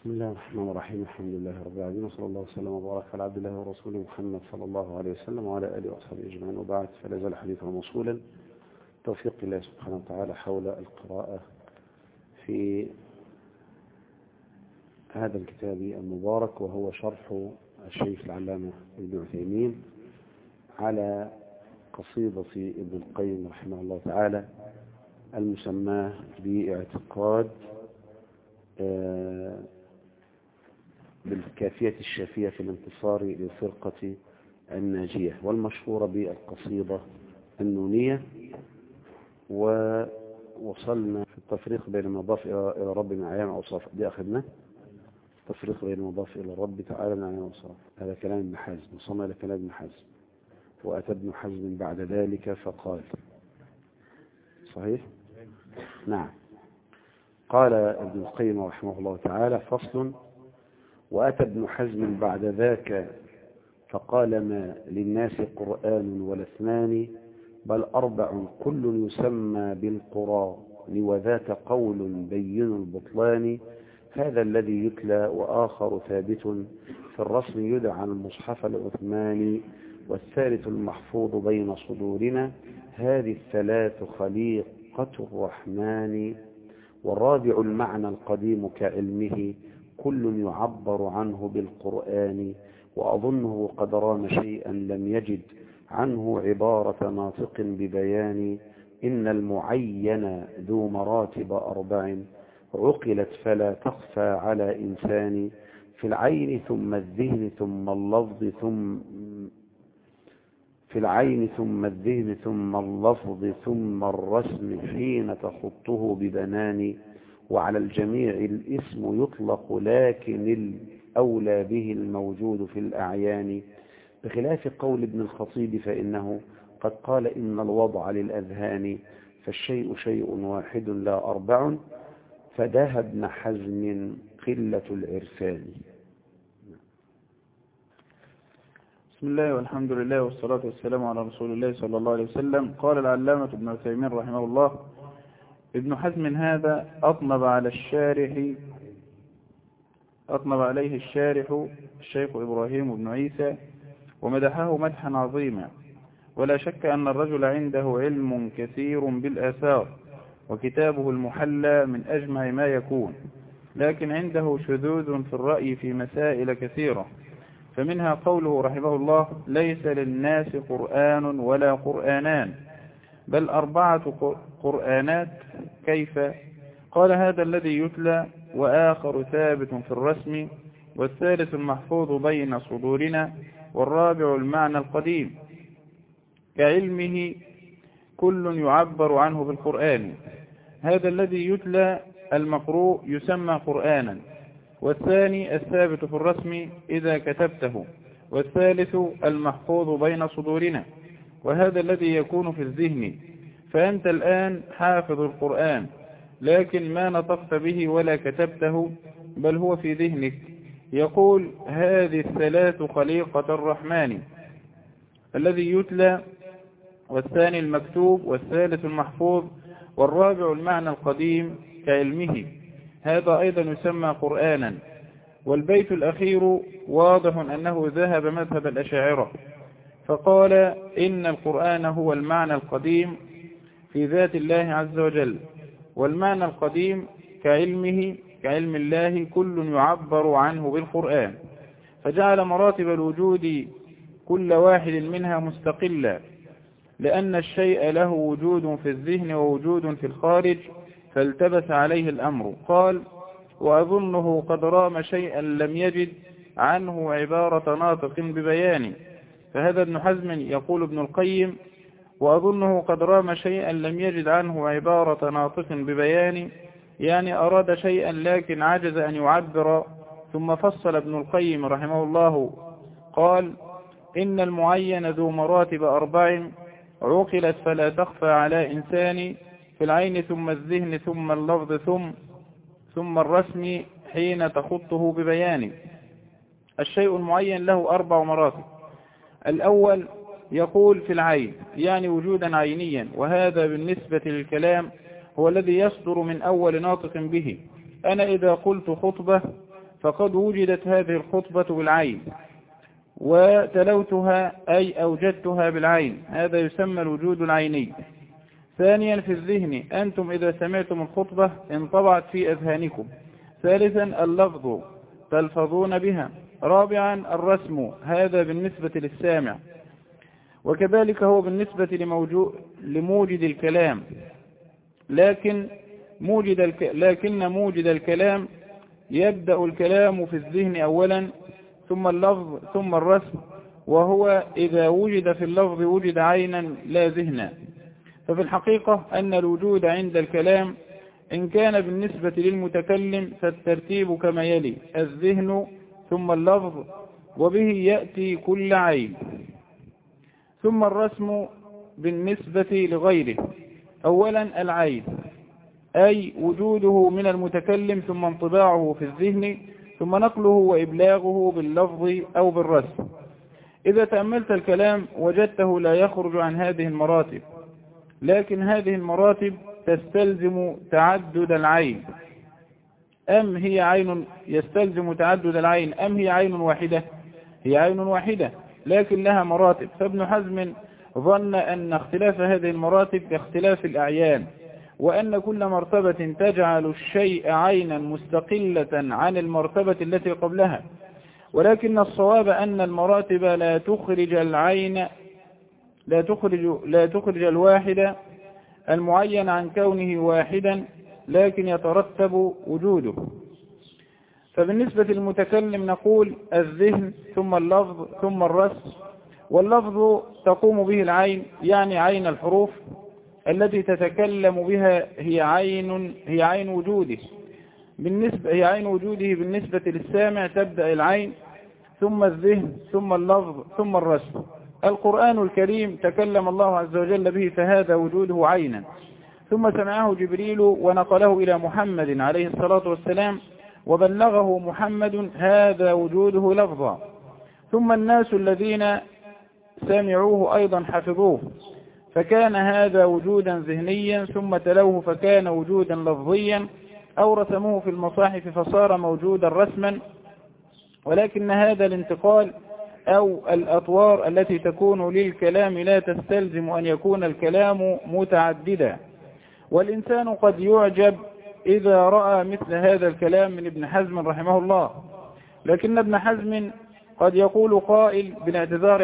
بسم الله الرحمن الرحيم. الحمد لله رب العالمين، وصلى الله وسلم وبارك على عبد الله ورسوله محمد صلى الله عليه وسلم وعلى آله وأصحابه أجمعين، وبعد، فلا زال حديثنا موصولا توفيق الله سبحانه وتعالى حول القراءة في هذا الكتاب المبارك، وهو شرح الشيخ العلامة ابن عثيمين على قصيدة ابن القيم رحمه الله تعالى المسماه باعتقاد بالكافية الشافية في الانتصار للفرقة الناجية، والمشهورة بالقصيدة النونية. ووصلنا في التفريق بين المضاف إلى رب من أعيان أوصاف، دي أخذنا التفريق بين المضاف إلى رب تعالى من أعيان أوصاف، هذا كلام ابن حزم، وصلنا إلى كلام ابن حزم. وأتى ابن حزم بعد ذلك فقال، صحيح؟ نعم. قال ابن القيم رحمه الله تعالى: فصل: وأتى ابن حزم بعد ذاك فقال: ما للناس قرآن ولا اثنان، بل أربع كل يسمى بالقرآن، وذاك قول بين البطلان. هذا الذي يتلى وآخر ثابت في الرسم يدعى المصحف العثماني، والثالث المحفوظ بين صدورنا. هذه الثلاث خليقة الرحمن، والرابع المعنى القديم كعلمه، كل يعبر عنه بالقرآن. وأظنه قد رام شيئا لم يجد عنه عبارة ناطق ببيان. إن المعين ذو مراتب أربع، عقلت فلا تخفى على إنسان. في العين ثم الذهن ثم اللفظ ثم الرسم حين تخطه ببنان. وعلى الجميع الاسم يطلق، لكن الأولى به الموجود في الأعيان، بخلاف قول ابن الخطيب فإنه قد قال: إن الوضع للأذهان، فالشيء شيء واحد لا أربع، فداه ابن حزم قلة العرفان. بسم الله والحمد لله والصلاة والسلام على رسول الله صلى الله عليه وسلم. قال العلامة ابن عثيمين رحمه الله: ابن حزم هذا أطنب عليه الشارح الشيخ إبراهيم بن عيسى، ومدحه مدحا عظيما. ولا شك أن الرجل عنده علم كثير بالآثار، وكتابه المحلى من أجمع ما يكون، لكن عنده شذوذ في الرأي في مسائل كثيرة. فمنها قوله رحمه الله: ليس للناس قرآن ولا قرآنان، بل 4 قرآنات. كيف؟ قال: هذا الذي يتلى وآخر ثابت في الرسم، والثالث المحفوظ بين صدورنا، والرابع المعنى القديم كعلمه، كل يعبر عنه بالقرآن. هذا الذي يتلى المقروء يسمى قرآنا، والثاني الثابت في الرسم إذا كتبته، والثالث المحفوظ بين صدورنا، وهذا الذي يكون في الذهن. فأنت الآن حافظ القرآن، لكن ما نطقت به ولا كتبته، بل هو في ذهنك. يقول: هذه الثلاث خليقة الرحمن، الذي يتلى، والثاني المكتوب، والثالث المحفوظ، والرابع المعنى القديم كعلمه. هذا أيضا يسمى قرآنا. والبيت الأخير واضح أنه ذهب مذهب الأشاعرة، فقال: إن القرآن هو المعنى القديم في ذات الله عز وجل، والمعنى القديم كعلمه كعلم الله، كل يعبر عنه بالقرآن. فجعل مراتب الوجود كل واحد منها مستقلا، لأن الشيء له وجود في الذهن ووجود في الخارج، فالتبس عليه الأمر. قال: وأظنه قد رام شيئا لم يجد عنه عبارة ناطق ببيان. فهذا ابن حزم يقول ابن القيم: وأظنه قد رام شيئا لم يجد عنه عبارة ناطق ببيان، يعني أراد شيئا لكن عجز أن يعبر. ثم فصل ابن القيم رحمه الله قال: إن المعين ذو مراتب 4، عقلت فلا تخفى على إنسان. في العين ثم الذهن ثم اللفظ ثم الرسم حين تخطه ببيان. الشيء المعين له 4 مراتب. الأول يقول في العين، يعني وجودا عينيا، وهذا بالنسبة للكلام هو الذي يصدر من أول ناطق به. أنا إذا قلت خطبة فقد وجدت هذه الخطبة بالعين وتلوتها أي أوجدتها بالعين، هذا يسمى الوجود العيني. ثانيا في الذهن، أنتم إذا سمعتم الخطبة انطبعت في أذهانكم. ثالثا اللفظ تلفظون بها. رابعا الرسم، هذا بالنسبة للسامع، وكذلك هو بالنسبة لموجد الكلام، لكن موجد الكلام يبدأ الكلام في الذهن أولا ثم اللفظ ثم الرسم، وهو إذا وجد في اللفظ وجد عينا لا ذهنا. ففي الحقيقة أن الوجود عند الكلام إن كان بالنسبة للمتكلم فالترتيب كما يلي: الذهن ثم اللفظ وبه يأتي كل عين، ثم الرسم بالنسبة لغيره. أولا العين أي وجوده من المتكلم ثم انطباعه في الذهن ثم نقله وإبلاغه باللفظ أو بالرسم. إذا تأملت الكلام وجدته لا يخرج عن هذه المراتب، لكن هذه المراتب تستلزم تعدد العين. أم هي عين يستلزم تعدد العين أم هي عين واحدة؟ هي عين واحدة لكن لها مراتب. فابن حزم ظن أن اختلاف هذه المراتب كاختلاف الأعيان، وأن كل مرتبة تجعل الشيء عينا مستقلة عن المرتبة التي قبلها، ولكن الصواب أن المراتب لا تخرج العين لا تخرج الواحد المعين عن كونه واحدا، لكن يترتب وجوده. فبالنسبة للمتكلم نقول الذهن ثم اللفظ ثم الرسم. واللفظ تقوم به العين، يعني عين الحروف التي تتكلم بها هي عين وجوده. هي عين وجوده بالنسبة للسامع، تبدأ العين ثم الذهن ثم اللفظ ثم الرسم. القرآن الكريم تكلم الله عز وجل به فهذا وجوده عينا، ثم سمعه جبريل ونقله إلى محمد عليه الصلاة والسلام وبلغه محمد، هذا وجوده لفظا. ثم الناس الذين سمعوه أيضا حفظوه، فكان هذا وجودا ذهنيا، ثم تلوه فكان وجودا لفظيا، أو رسموه في المصاحف فصار موجودا رسما. ولكن هذا الانتقال أو الأطوار التي تكون للكلام لا تستلزم أن يكون الكلام متعددا. والإنسان قد يعجب إذا رأى مثل هذا الكلام من ابن حزم رحمه الله، لكن ابن حزم قد يقول قائل بالاعتذار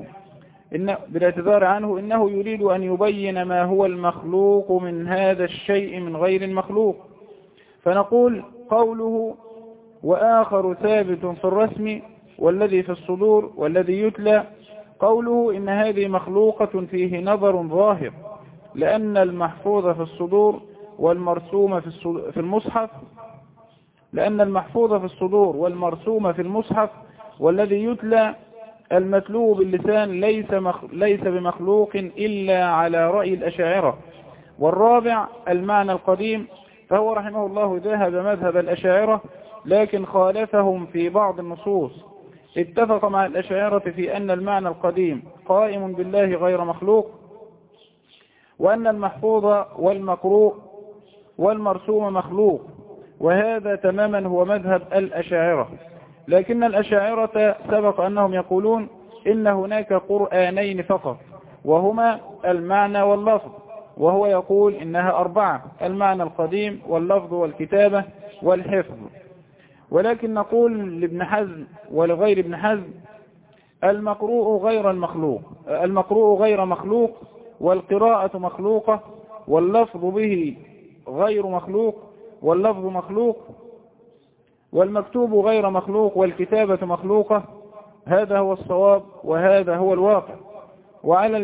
عنه إنه يريد أن يبين ما هو المخلوق من هذا الشيء من غير المخلوق. فنقول قوله وآخر ثابت في الرسم والذي في الصدور والذي يتلى، قوله إن هذه مخلوقة فيه نظر ظاهر، لأن المحفوظ في الصدور والمرسوم في المصحف، لأن المحفوظ في الصدور والمرسوم في المصحف والذي يتلى المتلو باللسان ليس بمخلوق إلا على رأي الأشاعرة. والرابع المعنى القديم، فهو رحمه الله ذهب مذهب الأشاعرة لكن خالفهم في بعض النصوص. اتفق مع الأشاعرة في أن المعنى القديم قائم بالله غير مخلوق، وأن المحفوظ والمقروء والمرسوم مخلوق، وهذا تماما هو مذهب الأشاعرة. لكن الأشاعرة سبق أنهم يقولون إن هناك قرآنين فقط، وهما المعنى واللفظ، وهو يقول إنها 4: المعنى القديم واللفظ والكتابة والحفظ. ولكن نقول لابن حزم ولغير ابن حزم المقروء غير مخلوق، والقراءة مخلوقة، واللفظ به غير مخلوق، واللفظ مخلوق، والمكتوب غير مخلوق، والكتابة مخلوقة. هذا هو الصواب وهذا هو الواقع. وعلى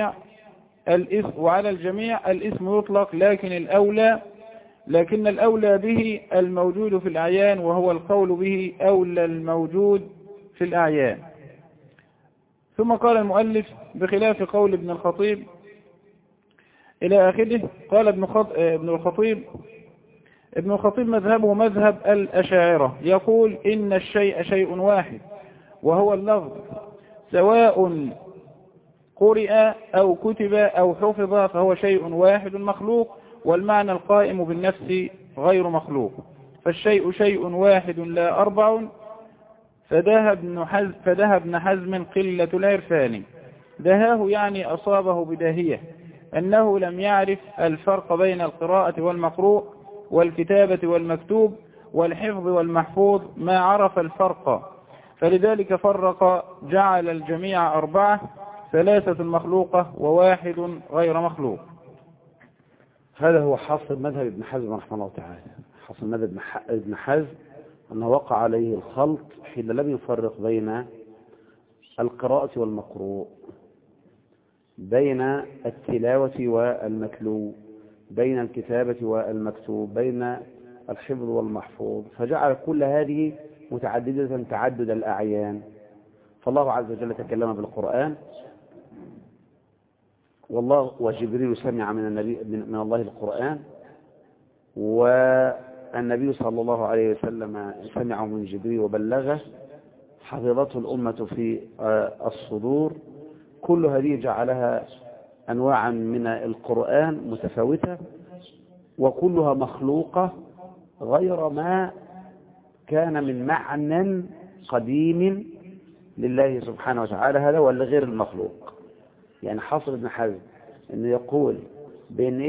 الجميع الاسم يطلق، لكن الأولى به الموجود في الأعيان، وهو القول به أولى الموجود في الأعيان. ثم قال المؤلف بخلاف قول ابن الخطيب إلى آخره. قال ابن الخطيب مذهبه مذهب الأشاعرة، يقول إن الشيء شيء واحد وهو اللفظ، سواء قرئ أو كتب أو حفظ فهو شيء واحد مخلوق، والمعنى القائم بالنفس غير مخلوق. فالشيء شيء واحد لا أربع، فدها ابن حزم قلة العرفان. دهاه يعني أصابه بداهية، أنه لم يعرف الفرق بين القراءة والمقروء والكتابة والمكتوب والحفظ والمحفوظ، ما عرف الفرق، فلذلك فرق جعل الجميع أربعة، 3 مخلوقة و1 غير مخلوق. هذا هو حاصل مذهب ابن حزم رحمه الله تعالى. حاصل مذهب ابن حزم أنه وقع عليه الخلط حين لم يفرق بين القراءة والمقروء، بين التلاوة والمتلو، بين الكتابة والمكتوب، بين الحفظ والمحفوظ، فجعل كل هذه متعددة تعدد الأعيان. فالله عز وجل تكلم بالقرآن، والله وجبريل سمع من الله القرآن، والنبي صلى الله عليه وسلم سمع من جبريل وبلغه، حفظته الأمة في الصدور. كل هذه جعلها أنواعا من القرآن متفاوتة، وكلها مخلوقة غير ما كان من معنى قديم لله سبحانه وتعالى، هذا ولا غير المخلوق. يعني حاصل ابن حزم انه يقول بين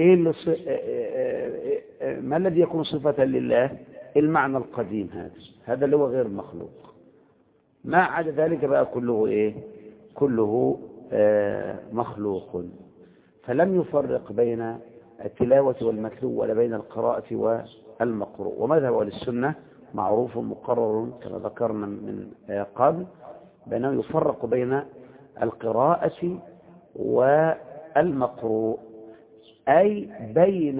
ما الذي يكون صفة لله؟ المعنى القديم هذا اللي هو غير المخلوق. ما عدا ذلك بقى كله كله مخلوق. فلم يفرق بين التلاوة والمتلو ولا بين القراءة والمقروء. ومذهب أهل السنة معروف مقرر كما ذكرنا من قبل، بأنه يفرق بين القراءة والمقروء، أي بين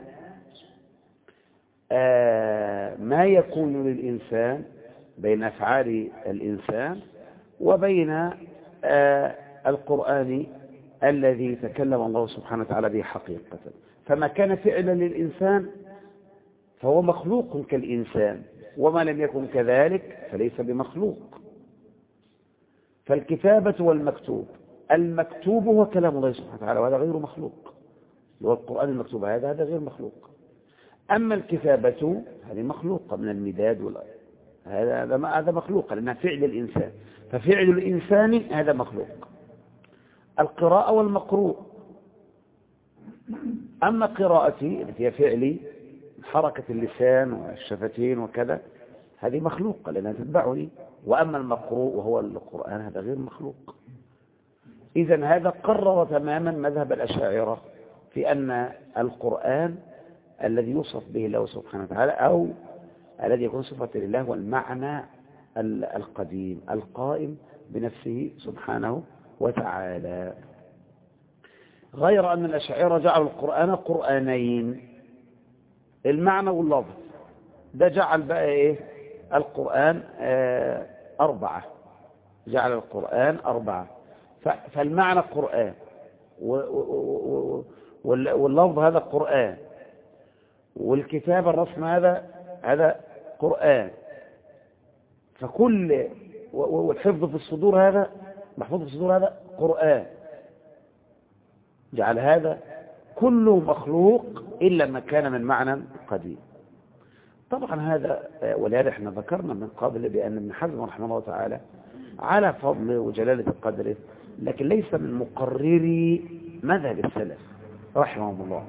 ما يكون للإنسان، بين أفعال الإنسان، وبين القرآن الذي تكلم الله سبحانه وتعالى به حقيقة. فما كان فعلا للإنسان فهو مخلوق كالإنسان، وما لم يكن كذلك فليس بمخلوق. فالكتابة والمكتوب، المكتوب هو كلام الله سبحانه وتعالى، وهذا غير مخلوق، هو القرآن المكتوب هذا غير مخلوق. أما الكتابة هذه مخلوقة من المداد هذا مخلوق لأنها فعل الإنسان، ففعل الإنسان هذا مخلوق. القراءة والمقروء، أما قراءتي التي هي فعلي، حركة اللسان والشفتين وكذا، هذه مخلوقة لأنها تتبعني. وأما المقروء وهو القرآن هذا غير مخلوق. إذن هذا قرر تماما مذهب الأشاعرة في أن القرآن الذي يوصف به الله سبحانه وتعالى أو الذي يكون صفة لله هو المعنى القديم القائم بنفسه سبحانه وتعالى. غير أن الأشاعرة جعلوا القرآن قرآنين، المعنى واللفظ. ده جعل بقى القرآن 4، جعل القرآن 4. فالمعنى قرآن واللفظ هذا قرآن، والكتاب الرسم هذا قرآن، فكل والحفظ في الصدور هذا محفوظ في الصدور هذا قرآن. جعل هذا كله مخلوق إلا ما كان من معنى قديم. طبعا هذا ولهذا احنا ذكرنا من قبل بأن ابن حزم رحمه الله تعالى على فضل وجلالة قدره، لكن ليس من مقرري مذهب السلف رحمه الله.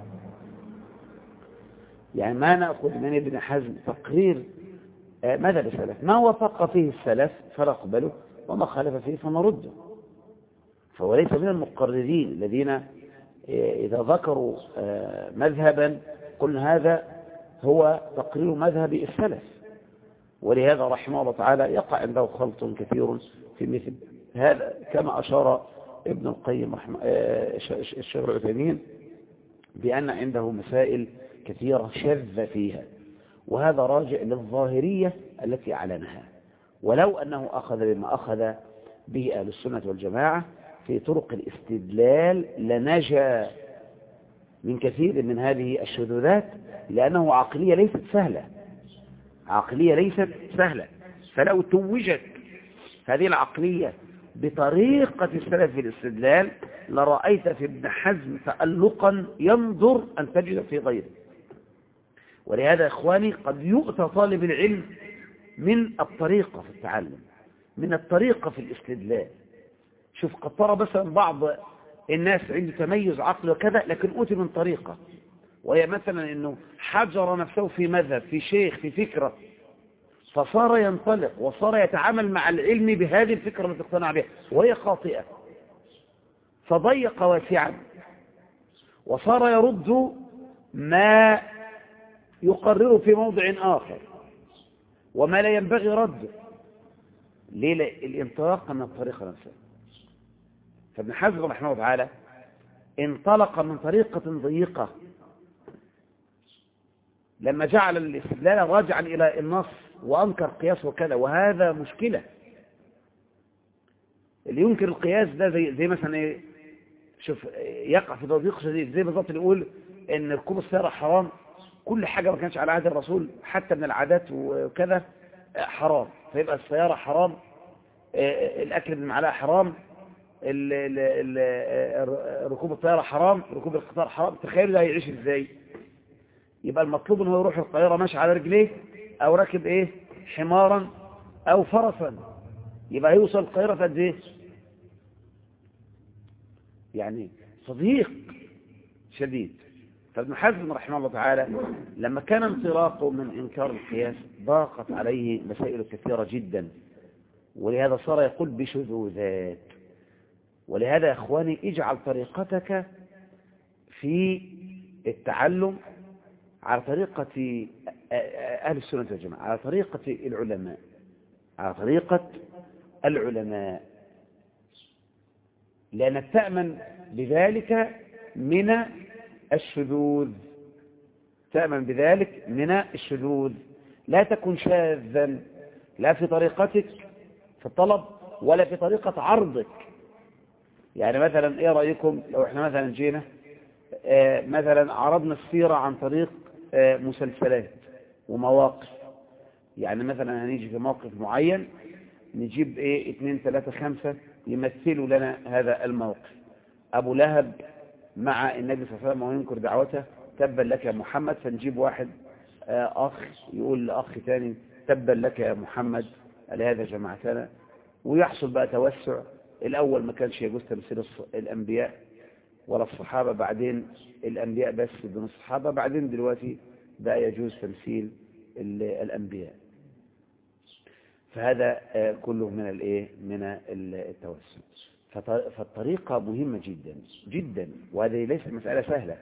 يعني ما نأخذ من ابن حزم تقرير مذهب السلف، ما وافق فيه السلف فنقبله، وما خالف فيه فنرده. فهو ليس من المقررين الذين إذا ذكروا مذهبا قلنا هذا هو تقرير مذهب السلف. ولهذا رحمه الله تعالى يقع عنده خلط كثير في مثل هذا، كما أشار ابن القيم الشيخ العثيمين بأن عنده مسائل كثيرة شذ فيها، وهذا راجع للظاهرية التي أعلنها. ولو أنه أخذ بما أخذ به أهل السنة والجماعة في طرق الاستدلال لنجا من كثير من هذه الشذوذات، لأنه عقلية ليست سهلة، عقلية ليست سهلة. فلو توجت هذه العقلية بطريقة السلف في الاستدلال لرأيت في ابن حزم تألقا ينظر أن تجد في غيره. ولهذا إخواني قد يؤتى طالب العلم من الطريقة في التعلم، من الطريقة في الاستدلال. شوف قد ترى مثلا بعض الناس عنده تميز عقل وكذا، لكن أوتي من طريقة، وهي مثلا أنه حجر نفسه في مذهب، في شيخ، في فكرة، فصار ينطلق وصار يتعامل مع العلم بهذه الفكرة التي اقتنع بها وهي خاطئة، فضيق واسعا، وصار يرد ما يقرره في موضع آخر وما لا ينبغي رده. ليه؟ الانطلاق من الطريقة نفسها. فابن حزم رحمه الله تعالى انطلق من طريقة ضيقة لما جعل الاستدلال راجعا إلى النص وأنكر قياس وكذا، وهذا مشكلة. اللي ينكر القياس ده زي مثلا ايه، شوف يقع في تضييق شديد، زي بالظبط اللي يقول ان ركوب السيارة حرام، كل حاجة ما كانش على عهد الرسول حتى من العادات وكذا حرام، فيبقى السيارة حرام، الأكل بالمعلقة حرام، ركوب الطيارة حرام، ركوب القطار حرام. تخيلوا ده هيعيش ازاي؟ يبقى المطلوب انه يروح القاهرة ماشي على رجليه او راكب ايه، حمارا او فرسا، يبقى هيوصل القاهرة في قد ايه؟ يعني صديق شديد. فابن حزم رحمه الله تعالى لما كان انطلاقه من انكار القياس ضاقت عليه مسائل كثيرة جدا، ولهذا صار يقول بشذوذات. ولهذا يا اخواني اجعل طريقتك في التعلم على طريقة أهل السنة والجماعة، على طريقة العلماء، على طريقة العلماء، لأنك تأمن بذلك من الشذوذ، تأمن بذلك من الشذوذ. لا تكن شاذا لا في طريقتك في الطلب ولا في طريقة عرضك. يعني مثلا ايه رأيكم لو احنا مثلا جينا مثلا عرضنا السيرة عن طريق مسلسلات ومواقف، يعني مثلا هنيجي في موقف معين نجيب 2 3 5 يمثلوا لنا هذا الموقف. أبو لهب مع النبي صلى الله عليه وسلم وينكر دعوته تبا لك يا محمد، فنجيب واحد أخ يقول لأخ تاني تبا لك يا محمد لهذا جماعتنا، ويحصل بقى توسع. الأول ما كانش يجوز تمثيل الأنبياء ولا الصحابة، بعدين الأنبياء بس بدون الصحابة، بعدين دلوقتي بقى يجوز تمثيل الأنبياء. فهذا كله من التوسع. فالطريقة مهمة جدا جدا، وهذه ليست مسألة سهلة.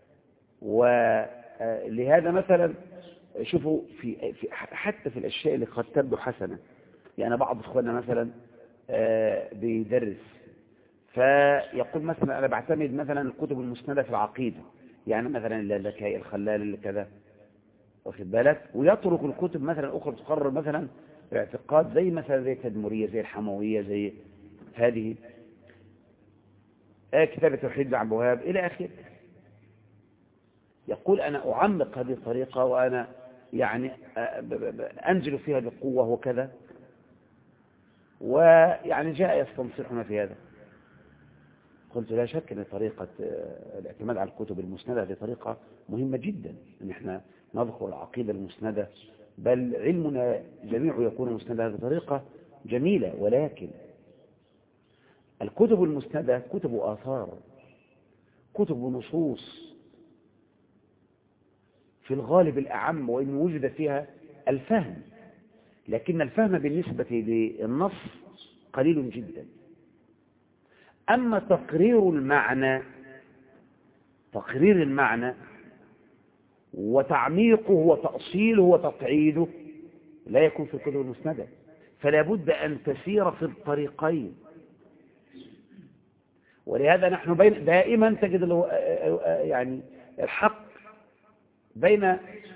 ولهذا مثلا شوفوا حتى في الأشياء اللي قد تبدو حسنة، يعني بعض إخواننا مثلا بيدرس فيقول مثلا أنا بعتمد مثلا الكتب المسندة في العقيدة، يعني مثلا اللالكائي الخلال اللي كذا، واخد بالك، ويترك الكتب مثلا أخرى تقرر مثلا الاعتقاد زي مثلا زي التدمرية زي الحموية زي هذه كتاب التوحيد عن بوهاب إلى آخره. يقول أنا أعمق هذه الطريقة وأنا يعني أنزل فيها بقوة وكذا، ويعني جاء يستنصحنا في هذا. قلت لا شك أن طريقة الاعتماد على الكتب المسندة هذه طريقة مهمة جدا، أن احنا نذكر العقيدة المسندة، بل علمنا جميعه يكون مسندة. هذه طريقة جميلة، ولكن الكتب المسندة كتب آثار، كتب نصوص في الغالب الأعم، وإن وجد فيها الفهم، لكن الفهم بالنسبة للنص قليل جدا. أما تقرير المعنى وتعميقه وتأصيله وتقعيده لا يكون في الكتب المسندة، فلا بد أن تسير في الطريقين. ولهذا نحن دائما تجد يعني الحق بين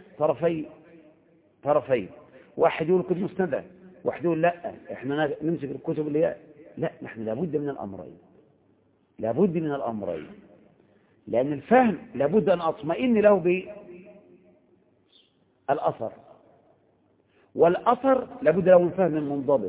طرفين، واحد يقول كتب مسندة، واحد يقول لا احنا نمسك الكتب اللي هي لا، نحن لابد من الأمرين، لأن الفهم لابد أن أطمئن له بالأثر، والأثر لابد له من فهم منضبط.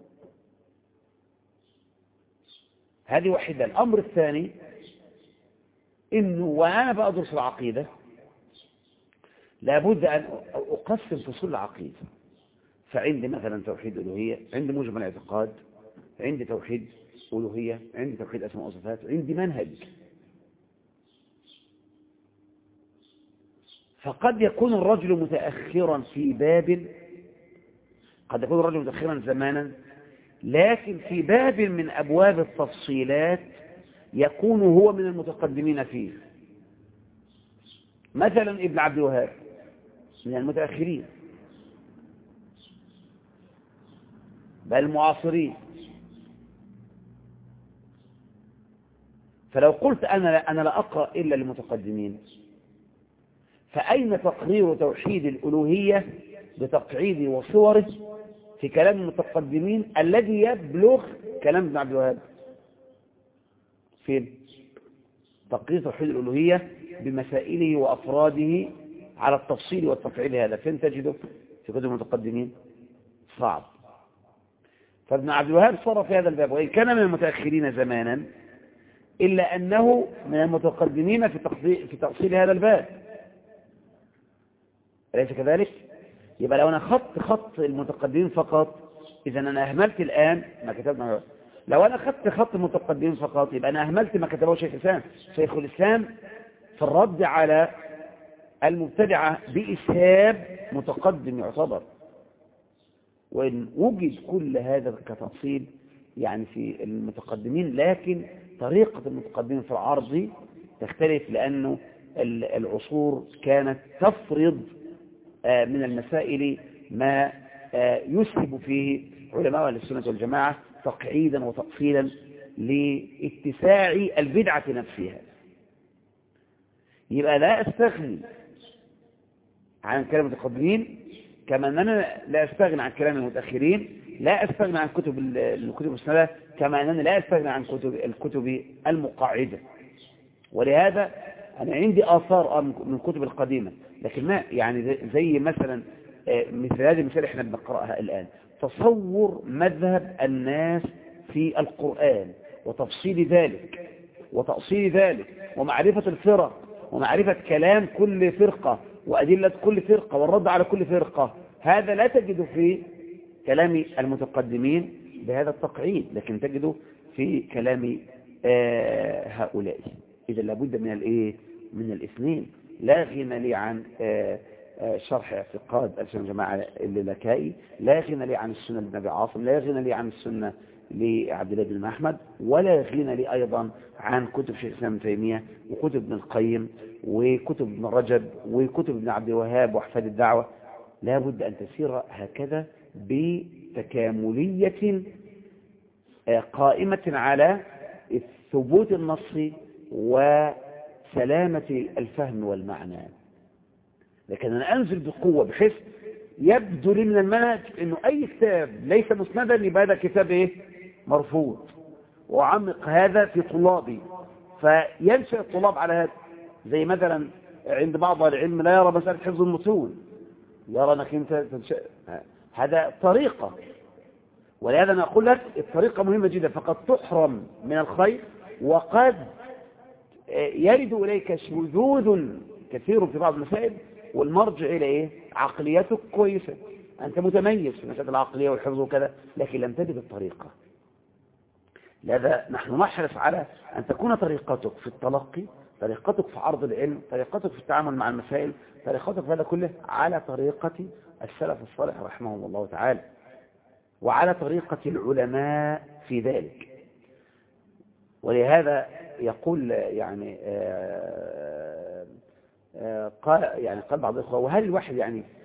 هذه واحدة. الأمر الثاني إنه وأنا بأدرس العقيدة لابد أن أقسم فصول العقيدة. فعندي مثلا توحيد ألوهية، عندي مجمل اعتقاد، عندي توحيد ألوهية، عندي توحيد أسماء وصفات، عندي منهج. فقد يكون الرجل متأخرا في باب، قد يكون الرجل متأخرا زمانا، لكن في باب من أبواب التفصيلات يكون هو من المتقدمين فيه. مثلا ابن عبد الوهاب من المتأخرين بل معاصرين. فلو قلت أنا لا أقرأ إلا للمتقدمين، فأين تقرير توحيد الألوهية بتقعيده وصوره في كلام المتقدمين الذي يبلغ كلام ابن عبد الوهاب؟ فين تقرير توحيد الألوهية بمسائله وأفراده على التفصيل والتفعيل؟ هذا فين تجده في كتب المتقدمين؟ صعب. فابن عبد الوهاب صار في هذا الباب، وإن كان من المتأخرين زمانا إلا أنه من المتقدمين في تأصيل هذا الباب، أليس كذلك؟ يبقى لو أنا خط المتقدمين فقط، إذا أنا أهملت الآن ما كتبنا. لو أنا خط المتقدمين فقط، يبقى أنا أهملت ما كتبه شيخ الإسلام في الرد على المبتدعة بإسهاب متقدم يعتبر. وإن وجد كل هذا كتفصيل يعني في المتقدمين، لكن طريقة المتقدمين في العرض تختلف، لأنه العصور كانت تفرض من المسائل ما يسهب فيه علماء أهل السنة والجماعة تقعيدا وتأصيلا لاتساع البدعة نفسها. يبقى لا أستغني عن كلام المتقدمين، كما أننا لا أستغني عن كلام المتأخرين، لا أستغني عن الكتب المسندة، كما أننا لا أستغني عن الكتب المقاعدة. ولهذا أنا عندي آثار من الكتب القديمة، لكن ما يعني زي مثلا مثل هذه المثال احنا بنقرأها الآن، تصور مذهب الناس في القرآن وتفصيل ذلك وتأصيل ذلك ومعرفة الفرق ومعرفة كلام كل فرقة وأدلة كل فرقة والرد على كل فرقة، هذا لا تجده في كلام المتقدمين بهذا التقعيد، لكن تجده في كلام هؤلاء. إذا لابد من الإيه؟ من الاثنين. لا غنى لي عن شرح اعتقاد السنة الجماعة اللالكائي، لا غنى لي عن السنة لابن أبي عاصم، لا غنى لي عن السنة لعبد الله بن أحمد، ولا غنى لي أيضا عن كتب شيخ الإسلام ابن تيمية وكتب ابن القيم وكتب ابن رجب وكتب ابن عبد الوهاب وأحفاد الدعوة. لا بد أن تسير هكذا بتكاملية قائمة على ثبوت النص وسلامة الفهم والمعنى. لكن أنا أنزل بقوة بحيث يبدو لي من المنهج أنه أي كتاب ليس مسندا يبقى هذا كتاب إيه؟ مرفوض، وأعمق هذا في طلابي فينشأ الطلاب على هذا. زي مثلا عند بعض العلم لا يرى مسألة حفظ المتون، يرى أنك أنت هذا طريقة. ولهذا أنا أقول لك الطريقة مهمة جدا، فقد تحرم من الخير وقد يرد إليك شذوذ كثير في بعض المسائل، والمرجع إلى إيه؟ عقليتك كويسة، أنت متميز في مسألة العقلية والحفظ وكذا، لكن لم تجد الطريقة. لذا نحن نحرص على أن تكون طريقتك في التلقي، طريقتك في عرض العلم، طريقتك في التعامل مع المسائل، طريقتك في هذا كله على طريقة السلف الصالح رحمه الله تعالى، وعلى طريقة العلماء في ذلك. ولهذا يقول يعني قال بعض الإخوة، وهل الواحد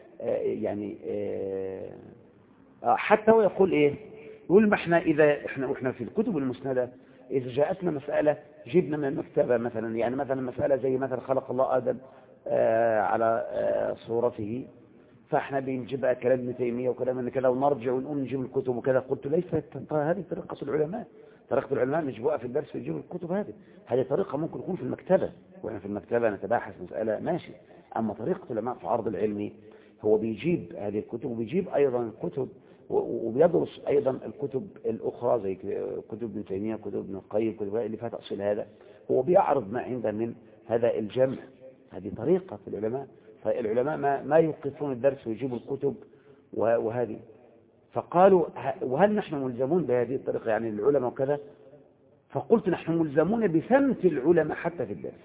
حتى هو يقول إيه؟ يقول ما احنا إذا احنا في الكتب المسندة إذا جاءتنا مسألة جبنا من المكتبة مثلا، يعني مثلا مسألة زي مثلا خلق الله آدم على صورته، فاحنا بنجيب كلام ابن تيمية وكلام ابن كذا ونرجع ونقوم نجيب الكتب وكذا. قلت ليست هذه طريقة العلماء. طريقة العلماء مش بقى في الدرس ويجيب الكتب، هذه طريقة ممكن تكون في المكتبة، واحنا في المكتبة نتباحث مسألة ماشي. أما طريقة العلماء في عرض العلمي هو بيجيب هذه الكتب وبيجيب أيضا الكتب وبيدرس أيضا الكتب الأخرى زي كتب ابن تيمية، كتب ابن القيم، كتب اللي فيها تأصيل هذا، هو بيعرض ما عنده من هذا الجمع. هذه طريقة العلماء. فالعلماء ما يوقفون الدرس ويجيبوا الكتب وهذه. فقالوا وهل نحن ملزمون بهذه الطريقة يعني العلماء وكذا؟ فقلت نحن ملزمون بسمت العلماء حتى في الدرس،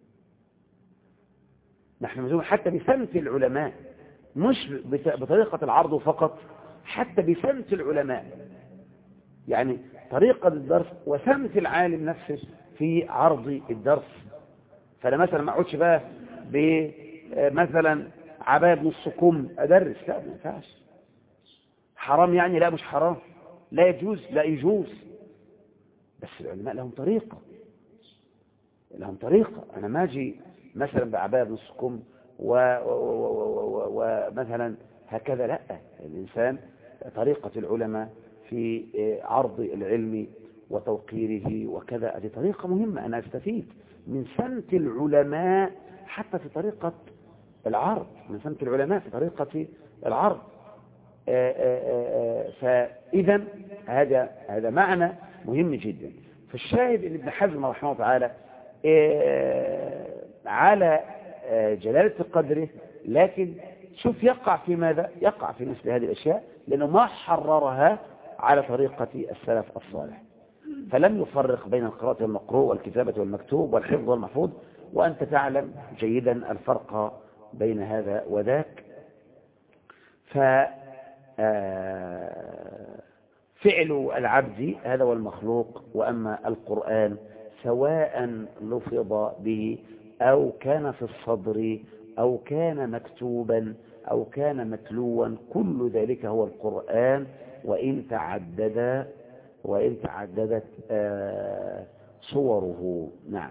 نحن ملزمون حتى بسمت العلماء، مش بطريقة العرض فقط، حتى بسمت العلماء، يعني طريقة الدرس وسمت العالم نفسه في عرض الدرس. فأنا مثلا ما أقعدش بقى بمثلا عباية بنص كم أدرس، لا ما ينفعش. حرام يعني؟ لا مش حرام، لا يجوز، لا يجوز، بس العلماء لهم طريقة، لهم طريقة. أنا ما أجي مثلا بعباية بنص كم ومثلا هكذا، لا. الإنسان طريقة العلماء في عرض العلم وتوقيره وكذا، هذه طريقة مهمة. أنا أستفيد من سمت العلماء حتى في طريقة العرض، من سمت العلماء في طريقة العرض. فإذا هذا معنى مهم جدا. فالشاهد ان ابن حزم رحمه الله تعالى على جلالة قدره، لكن شوف يقع في ماذا؟ يقع في مثل هذه الأشياء لأنه ما حررها على طريقة السلف الصالح، فلم يفرق بين القراءة والمقروء والكتابة والمكتوب والحفظ والمحفوظ، وأنت تعلم جيدا الفرق بين هذا وذاك. فعل العبد هذا هو المخلوق، وأما القرآن سواء لفظ به أو كان في الصدر أو كان مكتوبا أو كان متلوا، كل ذلك هو القرآن، وإن تعددت صوره. نعم.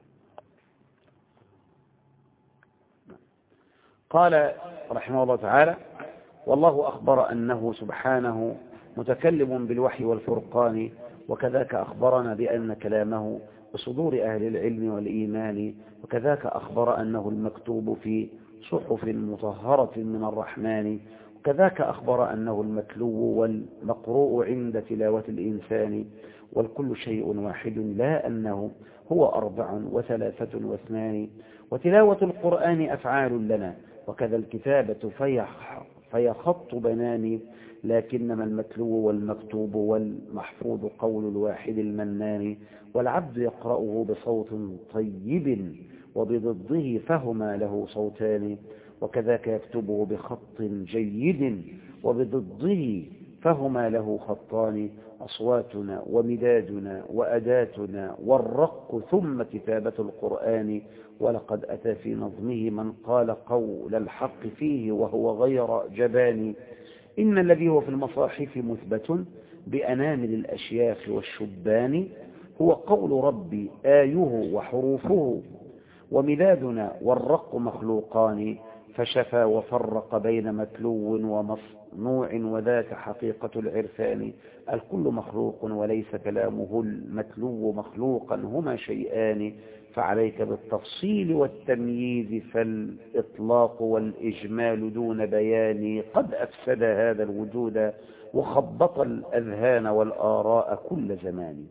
قال رحمه الله تعالى: والله أخبر أنه سبحانه متكلم بالوحي والفرقان، وكذاك أخبرنا بأن كلامه بصدور أهل العلم والإيمان، وكذاك أخبر أنه المكتوب في صحف مطهرة من الرحمن، وكذاك أخبر أنه المتلو والمقروء عند تلاوة الإنسان، والكل شيء واحد لا أنه هو 4 و3 و2. وتلاوة القرآن أفعال لنا، وكذا الكتابة فهي خط بنان، لكنما المتلو والمكتوب والمحفوظ قول الواحد المنان، والعبد يقرأه بصوت طيب وبضده فهما له صوتان، وكذاك يكتبه بخط جيد وبضده فهما له خطان، أصواتنا ومدادنا وأداتنا والرق ثم كتابة القرآن، ولقد أتى في نظمه من قال قول الحق فيه وهو غير جبان، إن الذي هو في المصاحف مثبت بأنامل الأشياخ والشبان، هو قول ربي آيه وحروفه، ومدادنا والرق مخلوقان، فشفى وفرق بين متلو ومصنوع، وذاك حقيقة العرفان، الكل مخلوق وليس كلامه المتلو مخلوقا، هما شيئان، فعليك بالتفصيل والتمييز، فالإطلاق والإجمال دون بيان، قد أفسد هذا الوجود وخبط الأذهان والآراء كل زمان.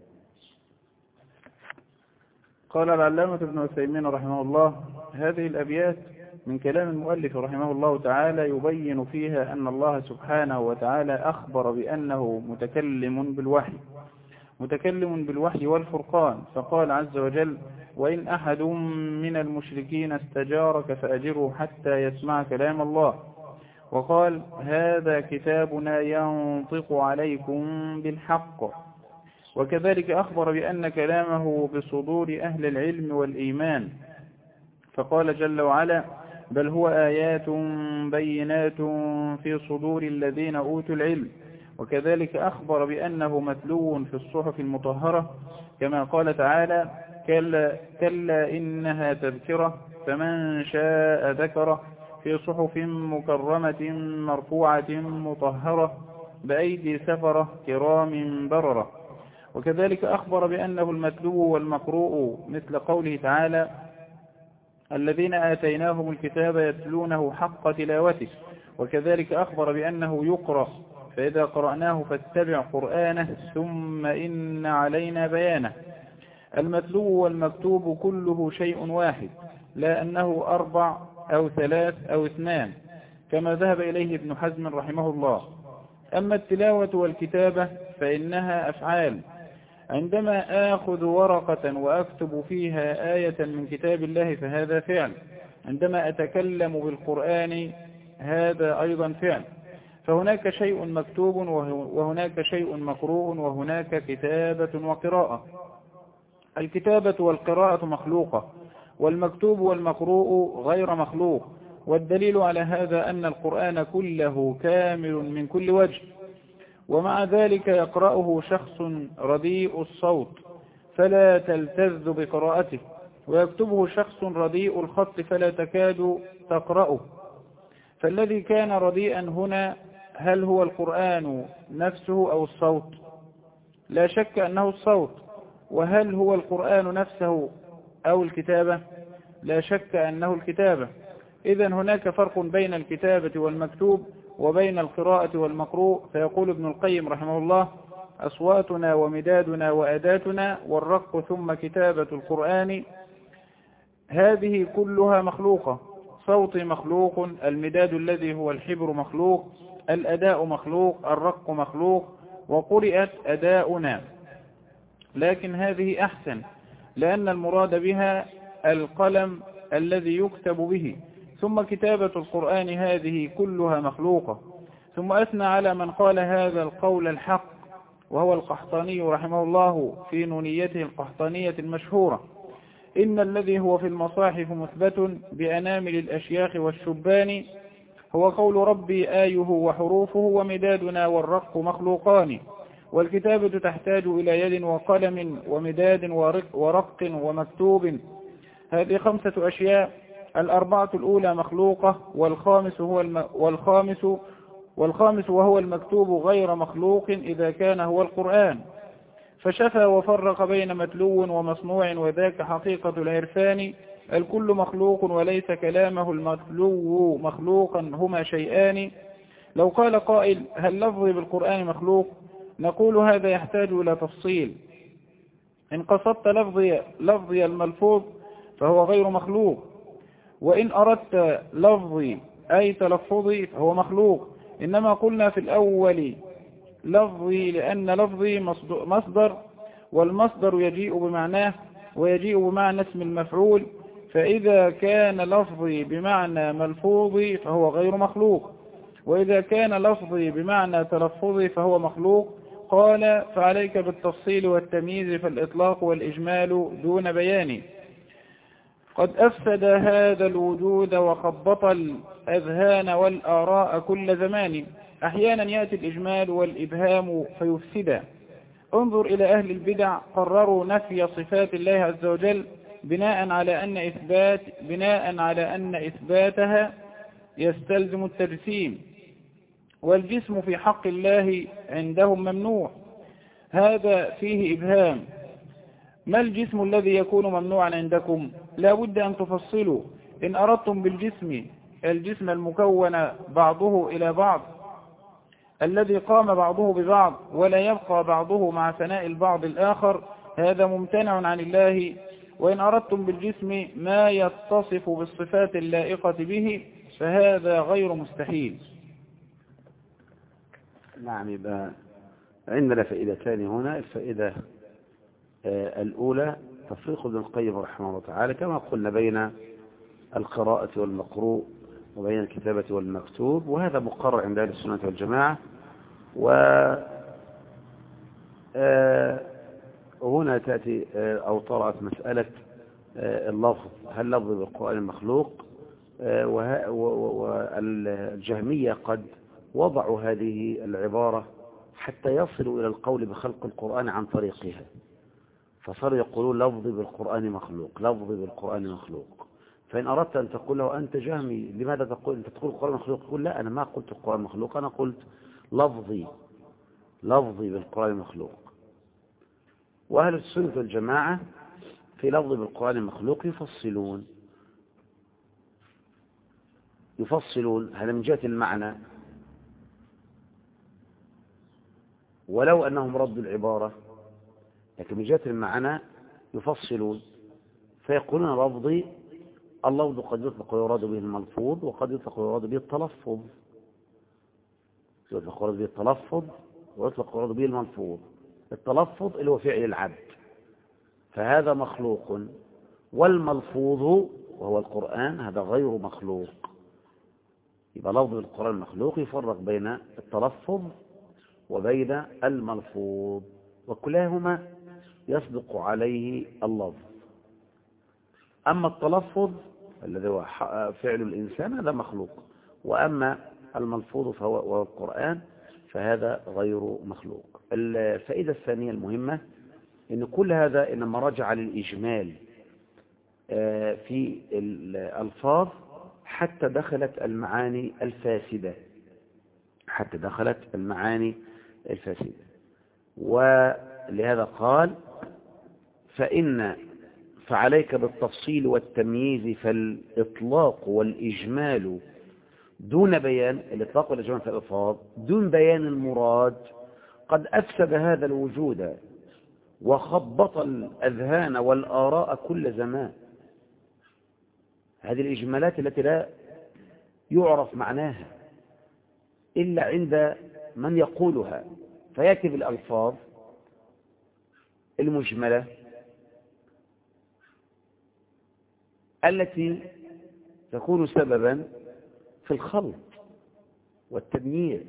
قال العلامة ابن عثيمين رحمه الله: هذه الأبيات من كلام المؤلف رحمه الله تعالى يبين فيها أن الله سبحانه وتعالى أخبر بأنه متكلم بالوحي والفرقان، فقال عز وجل: وإن أحد من المشركين استجارك فأجره حتى يسمع كلام الله. وقال: هذا كتابنا ينطق عليكم بالحق. وكذلك أخبر بأن كلامه بصدور أهل العلم والإيمان، فقال جل وعلا: بل هو آيات بينات في صدور الذين أوتوا العلم. وكذلك أخبر بأنه متلو في الصحف المطهرة، كما قال تعالى: كلا إنها تذكرة فمن شاء ذكره، في صحف مكرمة مرفوعة مطهرة بأيدي سفرة كرام بررة. وكذلك أخبر بأنه المتلو والمقروء، مثل قوله تعالى: الذين آتيناهم الكتاب يتلونه حق تلاوته. وكذلك أخبر بأنه يقرأ، فإذا قرأناه فاتبع قرآنه ثم إن علينا بيانه. المتلو والمكتوب كله شيء واحد، لا أنه 4 أو 3 أو 2 كما ذهب إليه ابن حزم رحمه الله. أما التلاوة والكتابة فإنها أفعال. عندما آخذ ورقة وأكتب فيها آية من كتاب الله فهذا فعل. عندما أتكلم بالقرآن هذا أيضا فعل. فهناك شيء مكتوب وهناك شيء مقروء وهناك كتابة وقراءة. الكتابة والقراءة مخلوقة، والمكتوب والمقروء غير مخلوق. والدليل على هذا أن القرآن كله كامل من كل وجه، ومع ذلك يقرأه شخص رديء الصوت فلا تلتذ بقراءته، ويكتبه شخص رديء الخط فلا تكاد تقرأه. فالذي كان رديئا هنا هل هو القرآن نفسه أو الصوت؟ لا شك أنه الصوت. وهل هو القرآن نفسه أو الكتابة؟ لا شك أنه الكتابة. إذن هناك فرق بين الكتابة والمكتوب وبين القراءة والمقروء. فيقول ابن القيم رحمه الله: أصواتنا ومدادنا وأداتنا والرق ثم كتابة القرآن هذه كلها مخلوقة. صوتي مخلوق، المداد الذي هو الحبر مخلوق، الأداء مخلوق، الرق مخلوق، وقرئت أداؤنا. لكن هذه أحسن لأن المراد بها القلم الذي يكتب به. ثم كتابة القرآن هذه كلها مخلوقة. ثم أثنى على من قال هذا القول الحق وهو القحطاني رحمه الله في نونيته القحطانية المشهورة: إن الذي هو في المصاحف مثبت بأنامل الأشياخ والشبان هو قول ربي آيه وحروفه ومدادنا والرق مخلوقان. والكتابة تحتاج إلى يد وقلم ومداد ورق ومكتوب. هذه 5 أشياء. 4 الأولى مخلوقة، والخامس وهو المكتوب غير مخلوق إذا كان هو القرآن. فشفى وفرق بين متلو ومصنوع، وذاك حقيقة العرفان. الكل مخلوق وليس كلامه المتلو مخلوقا، هما شيئان. لو قال قائل: هل لفظي بالقرآن مخلوق؟ نقول هذا يحتاج إلى تفصيل. إن قصدت لفظي الملفوظ فهو غير مخلوق، وإن أردت لفظي أي تلفظي فهو مخلوق. إنما قلنا في الأول لفظي لأن لفظي مصدر، والمصدر يجيء بمعناه ويجيء بمعنى اسم المفعول. فإذا كان لفظي بمعنى ملفوظي فهو غير مخلوق، وإذا كان لفظي بمعنى تلفظي فهو مخلوق. قال: فعليك بالتفصيل والتمييز، فالإطلاق والإجمال دون بيان. قد أفسد هذا الوجود وخبط الأذهان والآراء كل زمان. أحيانا يأتي الإجمال والإبهام فيفسدا. انظر إلى أهل البدع، قرروا نفي صفات الله عز وجل بناء على أن إثباتها يستلزم التجسيم، والجسم في حق الله عندهم ممنوع. هذا فيه إبهام. ما الجسم الذي يكون ممنوعا عندكم؟ لا بد أن تفصلوا. إن أردتم بالجسم الجسم المكون بعضه إلى بعض الذي قام بعضه ببعض ولا يبقى بعضه مع ثناء البعض الآخر، هذا ممتنع عن الله. وإن أردتم بالجسم ما يتصف بالصفات اللائقة به فهذا غير مستحيل. نعم، يبقى عندنا فائدتان هنا. الفائدة الأولى تفريق ابن القيم رحمه الله تعالى كما قلنا بين القراءة والمقروء وبين الكتابة والمكتوب، وهذا مقرر عند أهل السنة والجماعة. وهنا تأتي أو طرأت مسألة اللفظ، هل لفظ بالقرآن مخلوق؟ والجهمية قد وضعوا هذه العبارة حتى يصلوا إلى القول بخلق القرآن عن طريقها، فصاروا يقولون لفظي بالقرآن مخلوق، لفظي بالقرآن مخلوق. فإن أردت أن تقول له أنت جهمي لماذا تقول أنت تقول القرآن مخلوق؟ تقول لا، أنا ما قلت القرآن مخلوق، أنا قلت لفظي بالقرآن مخلوق. وأهل السنة والجماعة في لفظي بالقرآن مخلوق يفصلون هذا من جهة المعنى، ولو أنهم ردوا العبارة، لكن من جهة المعنى يفصلون فيقولون لفظي اللفظ قد يطلق ويراد به الملفوظ، وقد يطلق ويراد به التلفظ. يطلق ويراد به التلفظ، ويطلق ويراد به الملفوظ. التلفظ اللي هو فعل العبد، فهذا مخلوق، والملفوظ وهو القرآن هذا غير مخلوق. يبقى لفظ القرآن مخلوق، يفرق بين التلفظ وبين الملفوظ، وكلاهما يصدق عليه اللفظ. أما التلفظ الذي هو فعل الإنسان هذا مخلوق، وأما الملفوظ فهو القرآن فهذا غير مخلوق. الفائدة الثانية المهمة إن كل هذا إنما رجع للإجمال في الألفاظ حتى دخلت المعاني الفاسدة، ولهذا قال فعليك بالتفصيل والتمييز، فالإطلاق والإجمال دون بيان، الإطلاق والإجمال في الألفاظ دون بيان المراد قد أفسد هذا الوجود وخبط الأذهان والآراء كل زمان. هذه الإجمالات التي لا يعرف معناها إلا عند من يقولها، فيأتي بالألفاظ المجملة التي تكون سببا في الخلط والتدمير،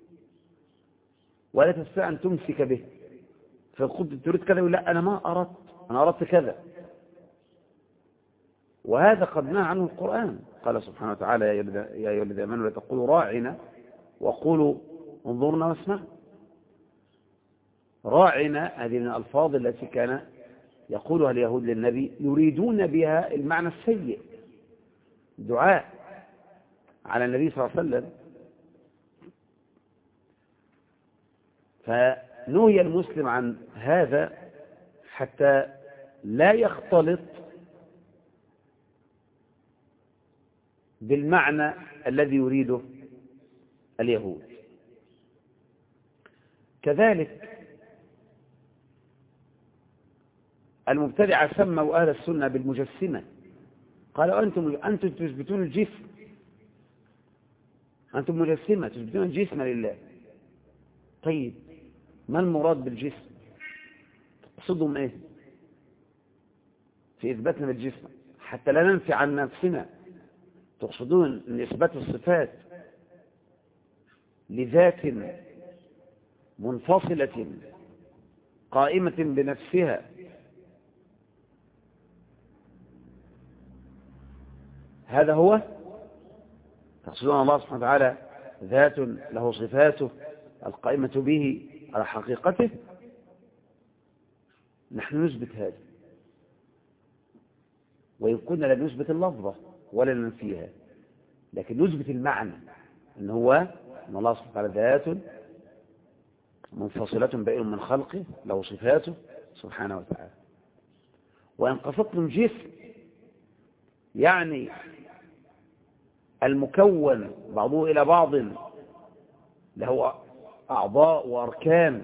ولا تستطيع أن تمسك به. فقلت تريد كذا، لا أنا ما أردت، أنا أردت كذا. وهذا قد نهى عنه القرآن. قال سبحانه وتعالى يا أيها الذين آمنوا لا تقولوا راعنا وقولوا انظرنا واسمعوا. راعنا هذه من الألفاظ التي كان يقولها اليهود للنبي يريدون بها المعنى السيء، دعاء على النبي صلى الله عليه وسلم. فنهي المسلم عن هذا حتى لا يختلط بالمعنى الذي يريده اليهود. كذلك المبتدعة سموا أهل السنة بالمجسمة، قالوا أنتم تثبتون الجسم، أنتم مجسمة تثبتون الجسم لله. طيب ما المراد بالجسم؟ تقصدهم إيه في إثباتنا بالجسم حتى لا ننفي عن نفسنا؟ تقصدون أن إثبات الصفات لذات منفصلة قائمة بنفسها هذا هو؟ تقصدون الله سبحانه وتعالى ذات له صفاته القائمة به على حقيقته؟ نحن نثبت هذا، وإن كنا لا نثبت اللفظة ولا ننفيها، لكن نثبت المعنى أن الله سبحانه وتعالى ذات منفصلة بائن من خلقه له صفاته سبحانه وتعالى. وإن قصدتم جسم يعني المكون بعضه إلى بعض له أعضاء وأركان،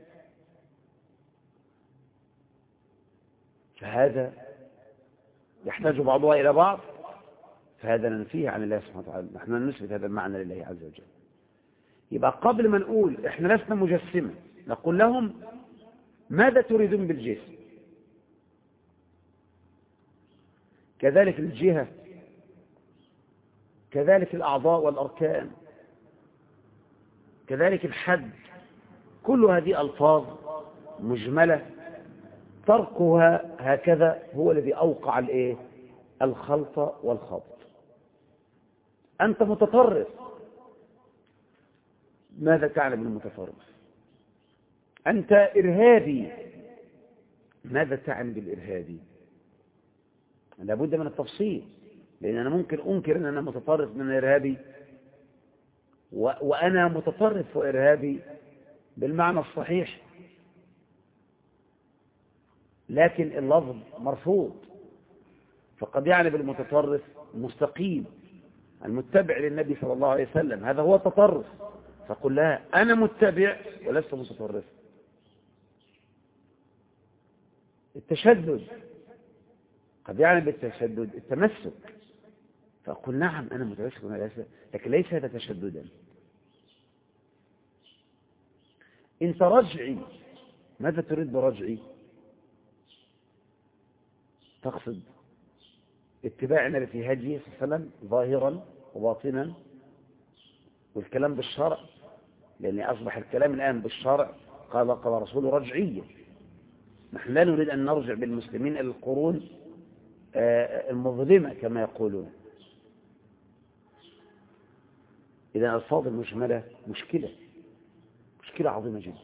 فهذا يحتاج بعضها إلى بعض، فهذا ننفيه عن الله سبحانه وتعالى. نحن نثبت هذا المعنى لله عز وجل. يبقى قبل ما نقول إحنا لسنا مجسمة نقول لهم ماذا تريدون بالجسم؟ كذلك الجهة، كذلك الأعضاء والأركان، كذلك الحد، كل هذه ألفاظ مجملة تركها هكذا هو الذي أوقع الخلط والخبط. أنت متطرف، ماذا تعني بالمتطرف؟ أنت إرهابي، ماذا تعني بالإرهابي؟ لابد من التفصيل، لأن أنا ممكن أنكر أن أنا متطرف من إرهابي، وأنا متطرف وإرهابي بالمعنى الصحيح، لكن اللفظ مرفوض. فقد يعني بالمتطرف مستقيم المتبع للنبي صلى الله عليه وسلم، هذا هو التطرف. فقل لها أنا متبع ولست متطرف. التشدد قد يعني بالتشدد التمسك، فأقول نعم أنا متمسك، لكن ليس هذا تشددا. انت رجعي، ماذا تريد برجعي؟ تقصد اتباع النبي في هديه صلى الله عليه وسلم ظاهرا وباطنا، والكلام بالشرع، لأن أصبح الكلام الآن بالشرع قال رسول رجعية. نحن لا نريد أن نرجع بالمسلمين إلى القرون المظلمة كما يقولون. إذا الألفاظ المجملة مشكلة عظيمة جدا.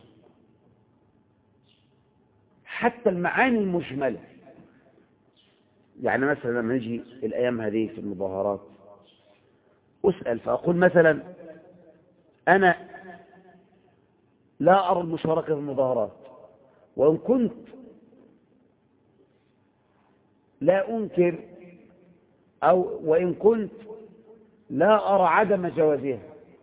حتى المعاني المجملة، يعني مثلا لما نجي الأيام هذه في المظاهرات أسأل فأقول مثلا أنا لا أرى المشاركة في المظاهرات، وإن كنت لا أنكر وإن كنت لا أرى عدم جوازها.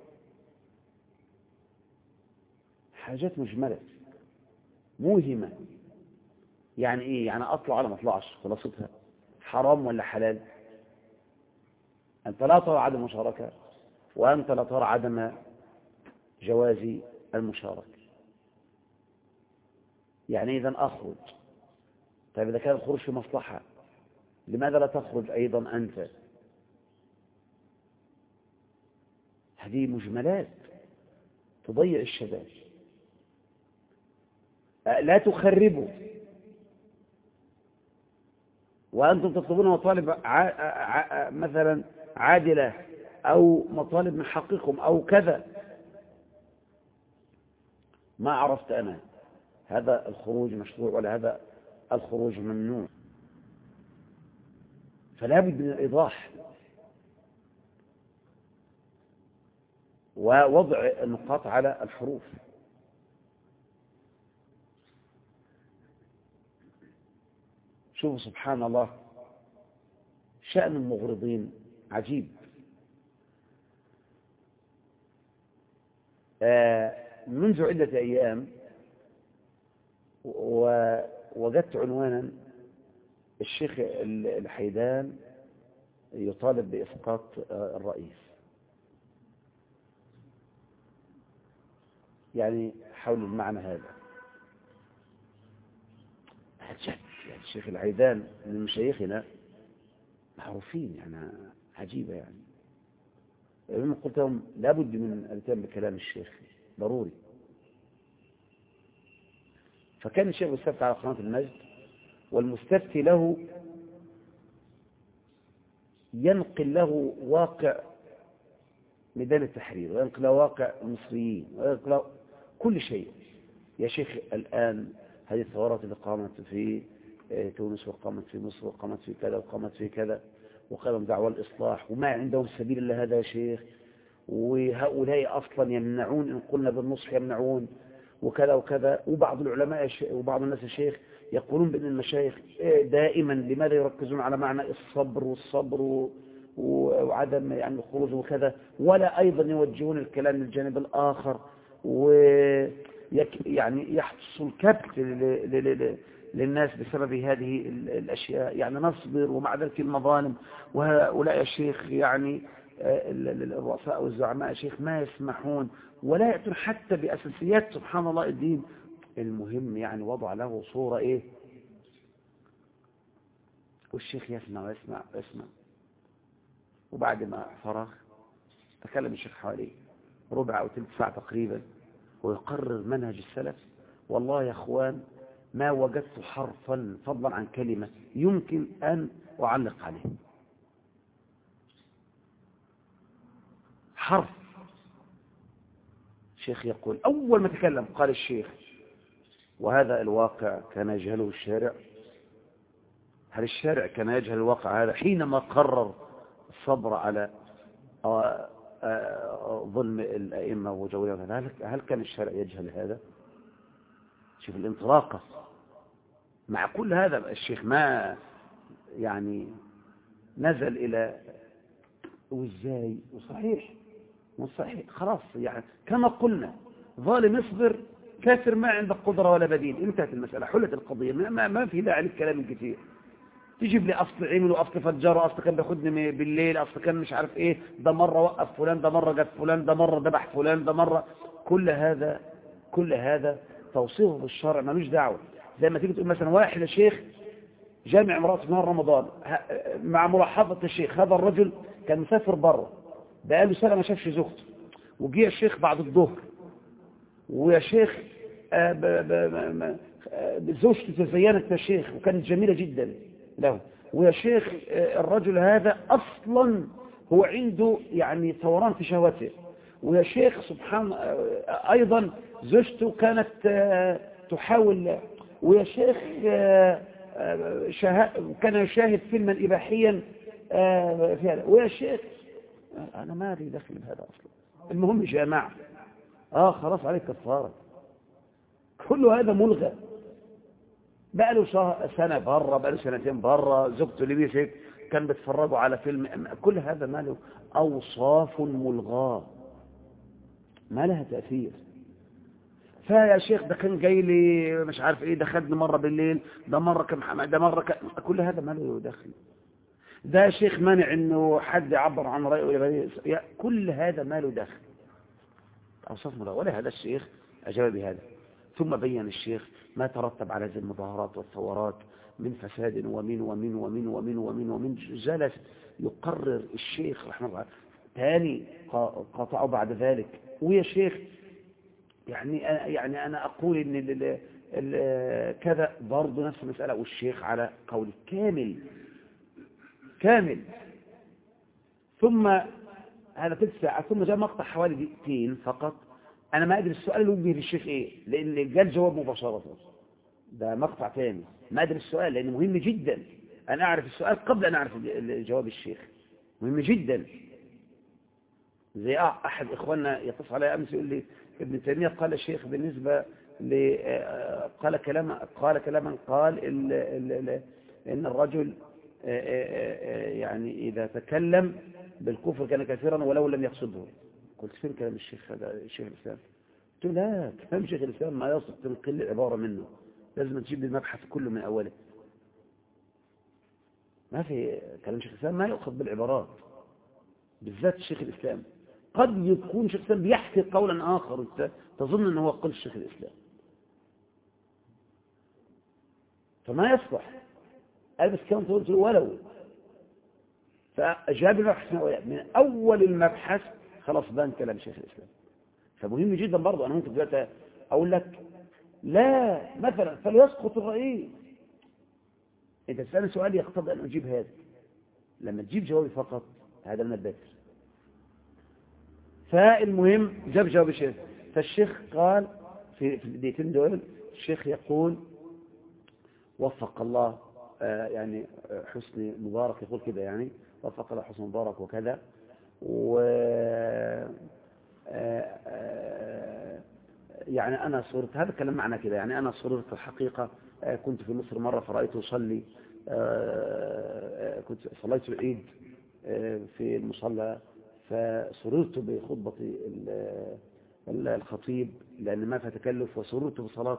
حاجات مجملة موهمة. يعني إيه؟ يعني أطلع ولا ما أطلعش؟ خلاصتها حرام ولا حلال؟ أنت لا ترى عدم مشاركة، وأنت لا ترى عدم جواز المشاركة. يعني إذن أخرج. طيب إذا كان الخروج في مصلحة، لماذا لا تخرج أيضا أنت؟ هذه مجملات تضيع الشباب. لا تخربوا، وأنتم تطلبون مطالب مثلا عادلة أو مطالب من حقكم أو كذا. ما عرفت أنا هذا الخروج مشروع ولا هذا الخروج ممنوع. فلا بد من الإيضاح ووضع النقاط على الحروف. شوفوا سبحان الله، شأن المغرضين عجيب. منذ عدة أيام ووجدت عنوانا: الشيخ الحيدان يطالب بإسقاط الرئيس. يعني حول المعنى هذا عجب. يعني الشيخ الحيدان من مشايخنا معروفين، يعني عجيبة. يعني لما قلت لهم لابد من الاتيان بكلام الشيخ ضروري. فكان الشيخ يستفتي على قناة المجد، والمستفتي له ينقل له واقع ميدان التحرير، وينقل له واقع المصريين، وينقل له كل شيء. يا شيخ الآن هذه الثورات اللي قامت في تونس، وقامت في مصر، وقامت في كذا، وقامت في كذا، وقامت دعوة الإصلاح، وما عندهم سبيل إلا هذا يا شيخ، وهؤلاء أصلا يمنعون، إن قلنا بالنصح يمنعون، وكذا وكذا. وبعض العلماء وبعض الناس يا شيخ يقولون بأن المشايخ دائما لماذا يركزون على معنى الصبر والصبر وعدم يعني الخروج وكذا، ولا أيضا يوجهون الكلام للجانب الآخر، يعني يحدث الكبت للناس بسبب هذه الأشياء. يعني نصبر ومع ذلك المظالم، وهؤلاء يا شيخ يعني الرؤساء والزعماء يا شيخ ما يسمحون ولا يأتون حتى بأساسيات سبحان الله الدين. المهم يعني وضع له صورة إيه، والشيخ يسمع ويسمع ويسمع. وبعد ما فرغ تكلم الشيخ حوالي ربع أو ثلث ساعة تقريبا، ويقرر منهج السلف. والله يا أخوان ما وجدت حرفا فضلا عن كلمة يمكن أن أعلق عليه. حرف. الشيخ يقول أول ما تكلم قال الشيخ: وهذا الواقع كان يجهله الشارع. هل الشارع كان يجهل الواقع هذا حينما قرر الصبر على ظلم الأئمة وجورهم؟ هل كان الشارع يجهل هذا؟ شوف الانطلاقة. مع كل هذا الشيخ ما يعني نزل إلى وإزاي وصحيح وصحيح. خلاص يعني كما قلنا ظالم يصبر، كافر ما عنده قدرة ولا بديل. انتهت المسألة، حلت القضية، ما في داعي للكلام الكثير. تجيب لي أصل عمل وأصل فجار وأصل كان بياخدني بالليل، أصل كان مش عارف إيه، ده مرة وقف فلان، ده مرة جاب فلان، ده مرة ذبح فلان، ده مرة. كل هذا توصيفه بالشرع ملوش دعوة. زي ما تيجي تقول مثلا واحد يا شيخ جامع امرأة في نهار رمضان، مع ملاحظة الشيخ هذا الرجل كان مسافر بره بقاله سنة ما شافش زوجته، وجي الشيخ بعد الظهر ويا شيخ زوجته تزينت يا شيخ وكانت جميلة جدا له، ويا شيخ الرجل هذا أصلا هو عنده يعني ثوران في شهوته، ويا شيخ سبحان أيضا زوجته كانت تحاول، ويا شيخ كان يشاهد فيلما إباحيا في هذا، ويا شيخ أنا ما لي دخل بهذا أصلا. المهم جماعة خلاص عليك كفارة. كل هذا ملغى. بقى له سنة بره، بقى له سنتين بره، زوجته اللي بيشك كان بيتفرجوا على فيلم، كل هذا ما له أوصاف ملغاة ما لها تأثير. فيا شيخ ده كان جاي لي مش عارف ايه، ده خدني مرة بالليل، ده مرة كان ده مرة كل هذا ما له دخل. ده شيخ مانع انه حد يعبر عن رأيه، كل هذا ما له دخل. أوصاف ملغاة. ولا هذا الشيخ أجاب بهذا. ثم بين الشيخ ما ترتب على هذه المظاهرات والثورات من فساد ومن ومن ومن ومن ومن ومن جلس يقرر الشيخ رحمه الله. تاني قطعوا بعد ذلك. ويا شيخ يعني أنا أقول إن كذا برضه نفس المسألة، والشيخ على قول كامل. ثم هذا 3 ساعات، ثم جاء مقطع حوالي دقيقتين فقط. أنا ما أدري السؤال اللي وجه للشيخ إيه، لأن جاء الجواب مباشرة. ده مقطع ثاني، ما أدري السؤال لأنه مهم جدا. أنا أعرف السؤال قبل أن أعرف جواب الشيخ، مهم جدا. زي أحد إخواننا يتصل علي أمس يقول لي ابن تيمية قال الشيخ بالنسبة قال كلاما قال إن الرجل يعني إذا تكلم بالكفر كان كثيرا ولو لم يقصده. قلت فين كلام الشيخ هذا الشيخ الإسلام؟ قلت لا، كلام شيخ الإسلام ما يصدق تنقل عبارة منه، لازم تجيب المبحث كله من أوله. ما في كلام شيخ الإسلام ما يأخذ بالعبارات، بالذات الشيخ الإسلام. قد يكون شيخ الإسلام بيحكي قولا آخر تظن أنه هو قول الشيخ الإسلام، فما يصلح. أنا بس كنت قلت ولو، فأجاب المبحث من أول المبحث خلاص بان كلام شيخ الإسلام. فمهم جدا برضو. أنا ممكن دلوقتي أقول لك لا مثلا فليسقط الرئيس، أنت تسألني سؤال يقتضي أن أجيب هذا، لما تجيب جوابي فقط هذا من البتر. فالمهم جاب جواب الشيخ. فالشيخ قال في الدقيقتين دول الشيخ يقول وفق الله يعني حسني مبارك، يقول كده يعني وفق الله حسني مبارك وكذا، و يعني أنا صرت هذا الكلام معنا كده، يعني أنا صرت الحقيقة كنت في مصر مرة فرأيته يصلي، كنت صليت العيد في المصلى، فسررت بخطبة الخطيب لأن ما في تكلف، وسررت بصلاة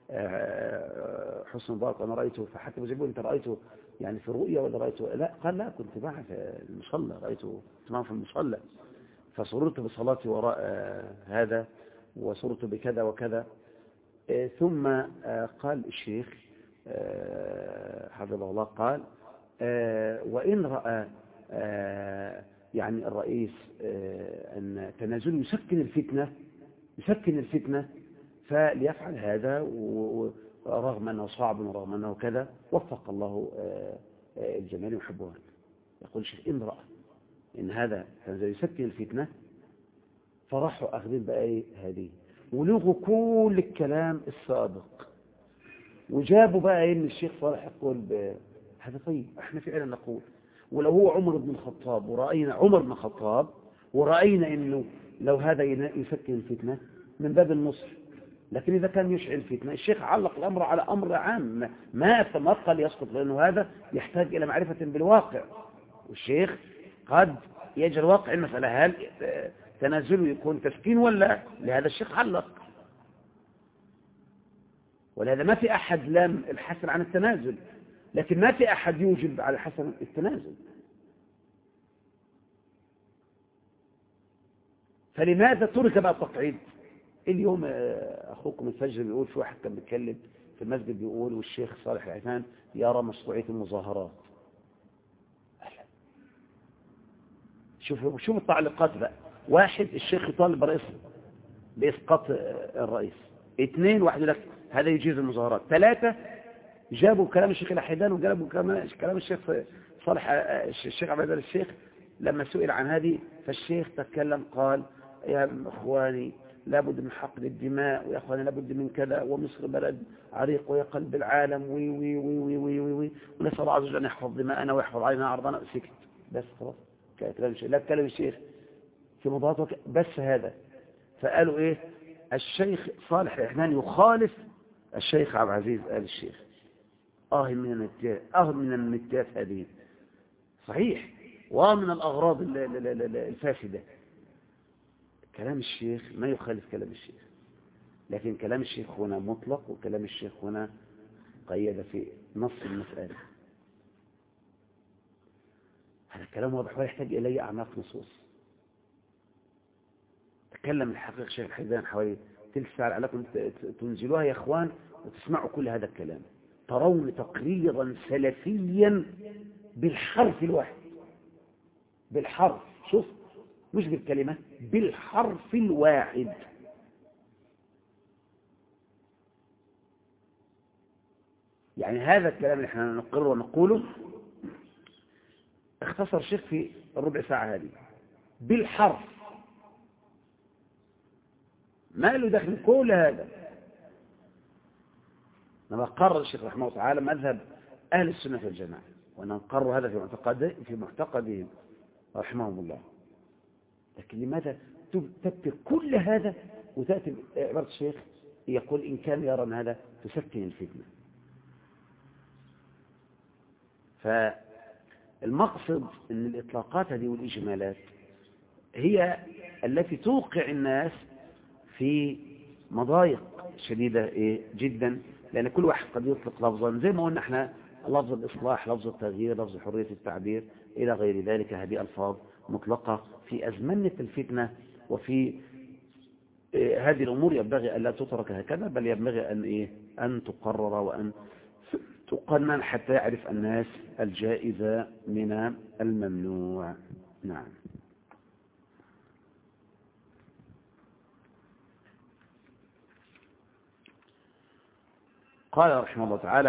حسن مبارك أنا رأيته. فحتى بجيبه أنت رأيته يعني في الرؤية ولا رأيته؟ لا، قال لا كنت معه في المصلى، رأيته معه في المصلى. فسررت بصلاتي وراء هذا، وسررت بكذا وكذا. ثم قال الشيخ حفظه الله قال وإن رأى يعني الرئيس أن تنازل يسكن الفتنة فليفعل هذا، ورغم أنه صعب ورغم أنه كذا وفق الله الجميع يحبون. يقول الشيخ إن رأى إن هذا تنازل يسكن الفتنة، فراحوا أخذين بقى هذه ولغوا كل الكلام السابق، وجابوا بقى إن الشيخ صالح يقول هذا طيب. احنا فعلا نقول ولو هو عمر بن الخطاب ورأينا عمر بن الخطاب ورأينا إنه لو هذا يسكن الفتنة من باب النصر، لكن إذا كان يشعل الفتنة الشيخ علق الأمر على أمر عام ما قال يسقط، لأنه هذا يحتاج إلى معرفة بالواقع، والشيخ قد يجري واقع المسألة هل تنازله يكون تسكين ولا، لهذا الشيخ علق. ولهذا ما في أحد لم الحسن عن التنازل، لكن ما في أحد يوجب على حسب التنازل. فلماذا ترك بقى التقعيد؟ اليوم أخوكم الفجر بيقول، في واحد كان بيتكلم في المسجد بيقول والشيخ صالح العثمان يرى مشروعية المظاهرات. شوف التعليقات بقى. واحد، الشيخ يطالب بإسقاط الرئيس. 2، واحد يقول لك هذا يجيز المظاهرات. 3، جابوا كلام الشيخ الحيدان وجابوا كلام الشيخ صالح الشيخ عبد العزيز الشيخ لما سئل عن هذه، فالشيخ تكلم قال يا إخواني لابد من حقن الدماء، ويا إخواني لابد من كذا، ومصر بلد عريق وهي قلب العالم وي وي وي وي وي وي وي ونسأل الله عز وجل أن يحفظ دماءنا ويحفظ علينا عرضنا. سكت بس خلاص. لا كلام الشيخ في مضاده بس هذا. فقالوا إيه؟ الشيخ صالح العثمان يخالف الشيخ عبد العزيز آل الشيخ. من النتات هذه صحيح، ومن الأغراض الفاسدة. كلام الشيخ ما يخالف كلام الشيخ، لكن كلام الشيخ هنا مطلق، وكلام الشيخ هنا قيد في نص المسألة. هذا الكلام واضح ويحتاج إليه أعماق نصوص. تكلم الحقيقة الشيخ الحيدان حوالي تلك ساعة عليكم تنزلوها يا إخوان وتسمعوا كل هذا الكلام، ترون تقريرا سلفيا بالحرف الواحد، بالحرف، شوف مش بالكلمة، بالحرف الواحد. يعني هذا الكلام اللي احنا نقره ونقوله اختصر الشيخ في الربع ساعة هذه بالحرف، ما له دخل كل هذا. لما قرر الشيخ رحمه الله تعالى مذهب أهل السنة والجماعة، وأن نقروا هذا في معتقدهم رحمهم الله. لكن لماذا تترك كل هذا وتأتي عبارة الشيخ يقول إن كان يرى أن هذا تسكن الفتنة؟ فالمقصد أن الإطلاقات هذه والإجمالات هي التي توقع الناس في مضايق شديدة جدا، لأن كل واحد قد يطلق لفظا زي ما قلنا احنا، لفظ الإصلاح، لفظ التغيير، لفظ حرية التعبير إلى غير ذلك. هذه ألفاظ مطلقة في أزمنة الفتنة، وفي هذه الأمور ينبغي أن لا تترك هكذا، بل ينبغي أن تقرر وأن تقنن حتى يعرف الناس الجائز من الممنوع. نعم. قال رحمه الله تعالى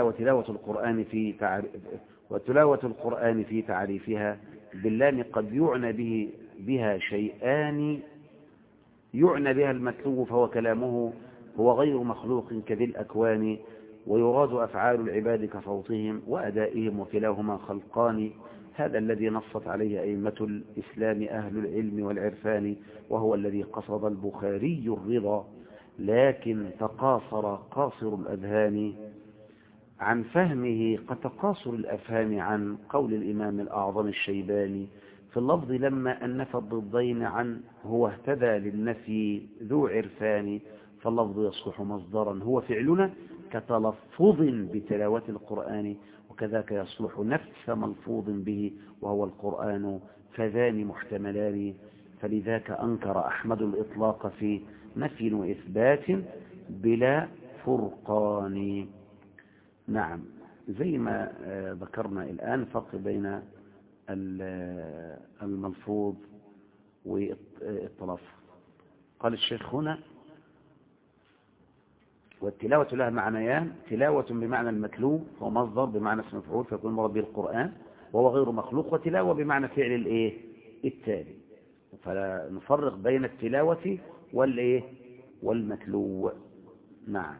وتلاوة القرآن في تعريفها باللام قد يعنى بها شيئان، يعنى بها المتلو فهو كلامه هو غير مخلوق كذي الأكوان، ويراد أفعال العباد كصوتهم وأدائهم وكلاهما خلقان. هذا الذي نصت عليه أئمة الإسلام أهل العلم والعرفان، وهو الذي قصد البخاري الرضا، لكن تقاصر قاصر الأذهان عن فهمه كتقاصر الأفهام عن قول الإمام الأعظم الشيباني في اللفظ لما أنف الضدين عن هو اهتدى للنفي ذو عرفان. فاللفظ يصلح مصدرا هو فعلنا كتلفظ بتلاوة القرآن، وكذاك يصلح نفس ملفوظ به وهو القرآن، فذان محتملان. فلذاك أنكر أحمد الإطلاق في نفي وإثبات بلا فرقان. نعم، زي ما ذكرنا الآن فرق بين الملفوظ والتلفظ. قال الشيخ هنا والتلاوة لها معنيان: تلاوة بمعنى المتلو فهو مصدر بمعنى اسم مفعول فيكون مراد به القرآن وهو غير مخلوق، وتلاوة بمعنى فعل التالي. فلا نفرق بين التلاوة والمتلو. نعم.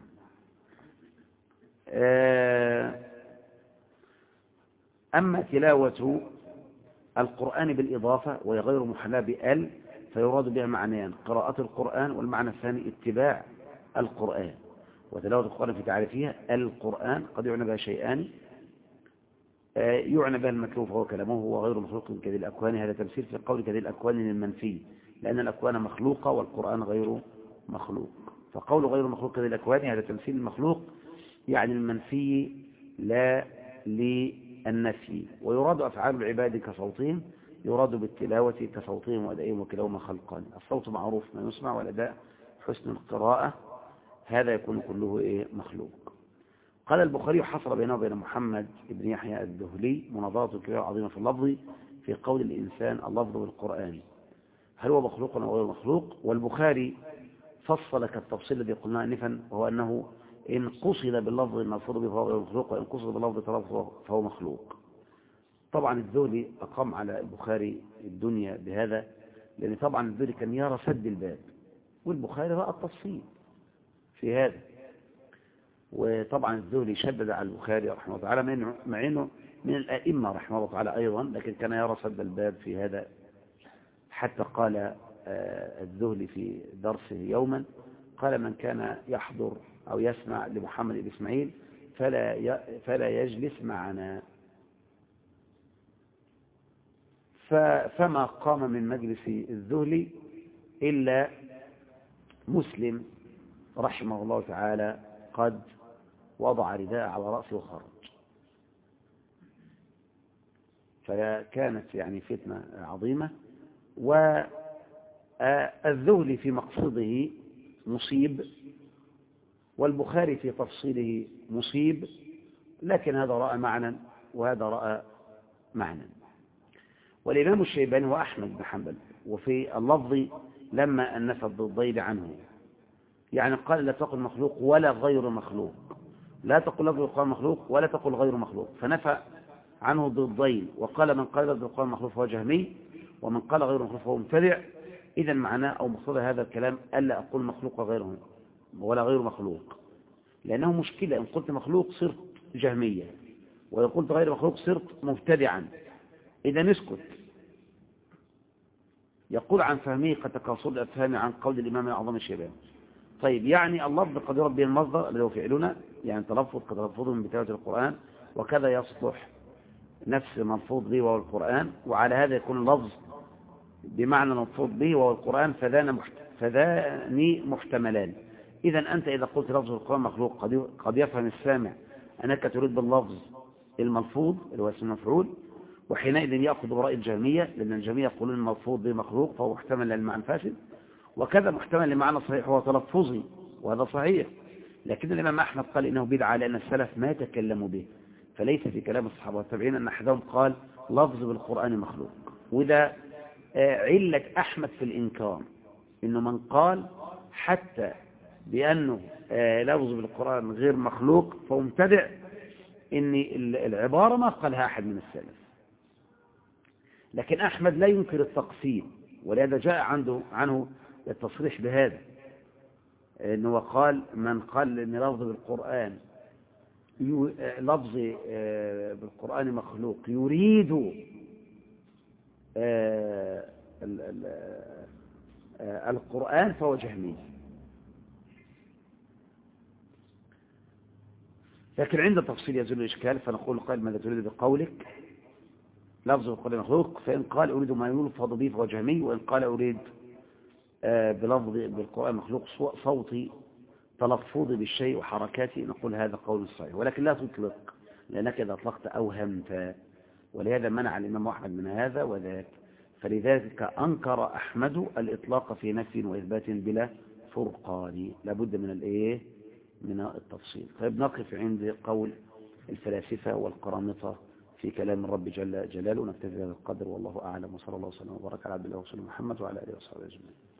أما تلاوة القرآن بالإضافة وهي غير محلاة بأل فيراد بها معنيان: قراءة القرآن، والمعنى الثاني اتباع القرآن. وتلاوة القرآن في تعريفها القرآن قد يعنى بها شيئان: يعنى بها المتلو فهو كلامه هو غير مخلوق كذي الأكوان. هذا تمثيل في قول كذي الأكوان المنفي، لأن الأكوان مخلوقة والقرآن غير مخلوق. فقول غير مخلوق كذي الأكوان هذا تمثيل المخلوق، يعني المنفي لا للنفي، ويراد أفعال العباد كصوتهم، يراد بالتلاوة كصوتهم وأدائهم وكلاهما خلقان. الصوت معروف ما يسمع، والأداء حسن القراءة، هذا يكون كله مخلوق. قال البخاري: حصل بينه وبين محمد بن يحيى الذهلي مناظرة كبيرة عظيمة في اللفظ في قول الإنسان اللفظ بالقرآن هل هو مخلوق أو غير مخلوق. والبخاري فصل كالتفصيل الذي قلنا آنفا، وهو أنه إن قصد باللفظ الملفوظ به فهو غير مخلوق، وإن قصد باللفظ تلفظ فهو مخلوق. طبعا الذهلي أقام على البخاري الدنيا بهذا، لأن طبعا الذهلي كان يرى سد الباب، والبخاري رأى التفصيل في هذا. وطبعا الذهلي شدد على البخاري رحمه الله تعالى، مع أنه من الأئمة رحمه الله تعالى أيضا، لكن كان يرى سد الباب في هذا. حتى قال الذهلي في درسه يوما، قال: من كان يحضر أو يسمع لمحمد بن إسماعيل فلا يجلس معنا. فما قام من مجلس الذهلي إلا مسلم رحمه الله تعالى قد وضع رداء على رأسه وخرج. فكانت يعني فتنة عظيمة. والذهلي في مقصده مصيب، والبخاري في تفصيله مصيب، لكن هذا رأى معنى وهذا رأى معنى. والإمام الشيباني وأحمد بن حنبل وفي اللفظ لما أنف الضدين عنه، يعني قال: لا تقل مخلوق ولا غير مخلوق، لا تقل لفظ القرآن مخلوق ولا تقل غير مخلوق، فنفى عنه الضدين، وقال: من قال لفظ القرآن مخلوق فهو جهمي، ومن قال غير مخلوق فهو مبتدع. إذا معناه أو مقصود هذا الكلام ألا أقول مخلوق وغيره ولا غير مخلوق، لأنه مشكلة. إن قلت مخلوق صرت جهمية، وإن قلت غير مخلوق صرت مبتدعا. إذا نسكت. يقول عن فهمه قد تكاصل الأفهام عن قول الإمام الأعظم الشيباني. طيب، يعني اللفظ قد يرد به المصدر الذي هو فعلنا، يعني تلفظ قد تلفظه من بتلاوة القرآن، وكذا يصلح نفس ملفوظ به وهو القرآن، وعلى هذا يكون اللفظ بمعنى ملفوظ به وهو القرآن، فذان محتملان. إذا أنت إذا قلت لفظ القرآن مخلوق قد يفهم السامع أنك تريد باللفظ الملفوظ اللي هو اسم مفعول، وحينئذ يأخذ برأي الجهمية، لأن الجهمية يقولون الملفوظ به مخلوق فهو محتمل للمعنى الفاسد، وكذا محتمل لمعنى صحيح وهو تلفظي، وهذا صحيح. لكن الإمام أحمد قال إنه بدعة لأن السلف ما تكلموا به، فليس في كلام الصحابة والتابعين أن أحدهم قال لفظ بالقرآن مخلوق. وده علة أحمد في الإنكار، إنه من قال حتى بأنه لفظ بالقرآن غير مخلوق فهو مبتدع، إن العبارة ما قالها أحد من السلف. لكن أحمد لا ينكر التقسيم، ولهذا جاء عنه التصريح بهذا، إنه قال: من قال إن لفظ بالقرآن لفظ بالقرآن مخلوق يريد القرآن فهو جهمي. لكن عند التفصيل يزول الإشكال، فنقول: قال ماذا تريد بقولك لفظ القرآن مخلوق؟ فإن قال أريد ما يلفظ به فهو جهمي، وإن قال أريد بلفظ بالقرآن مخلوق صوتي تلفظي بالشيء وحركاتي، نقول هذا قول صحيح. ولكن لا تطلق، لأنك إذا أطلقت أوهمت، ولهذا منع الإمام أحمد من هذا وذاك. فلذلك أنكر أحمد الإطلاق في نفي وإثبات بلا فرقان، لابد من التفصيل. طيب، نقف عند قول الفلاسفة والقرامطة في كلام الرب جل جلاله، ونكتفي بهذا القدر، والله أعلم، وصلى الله وسلم وبارك على عبد الله ورسوله محمد وعلى آله وصحبه أجمعين.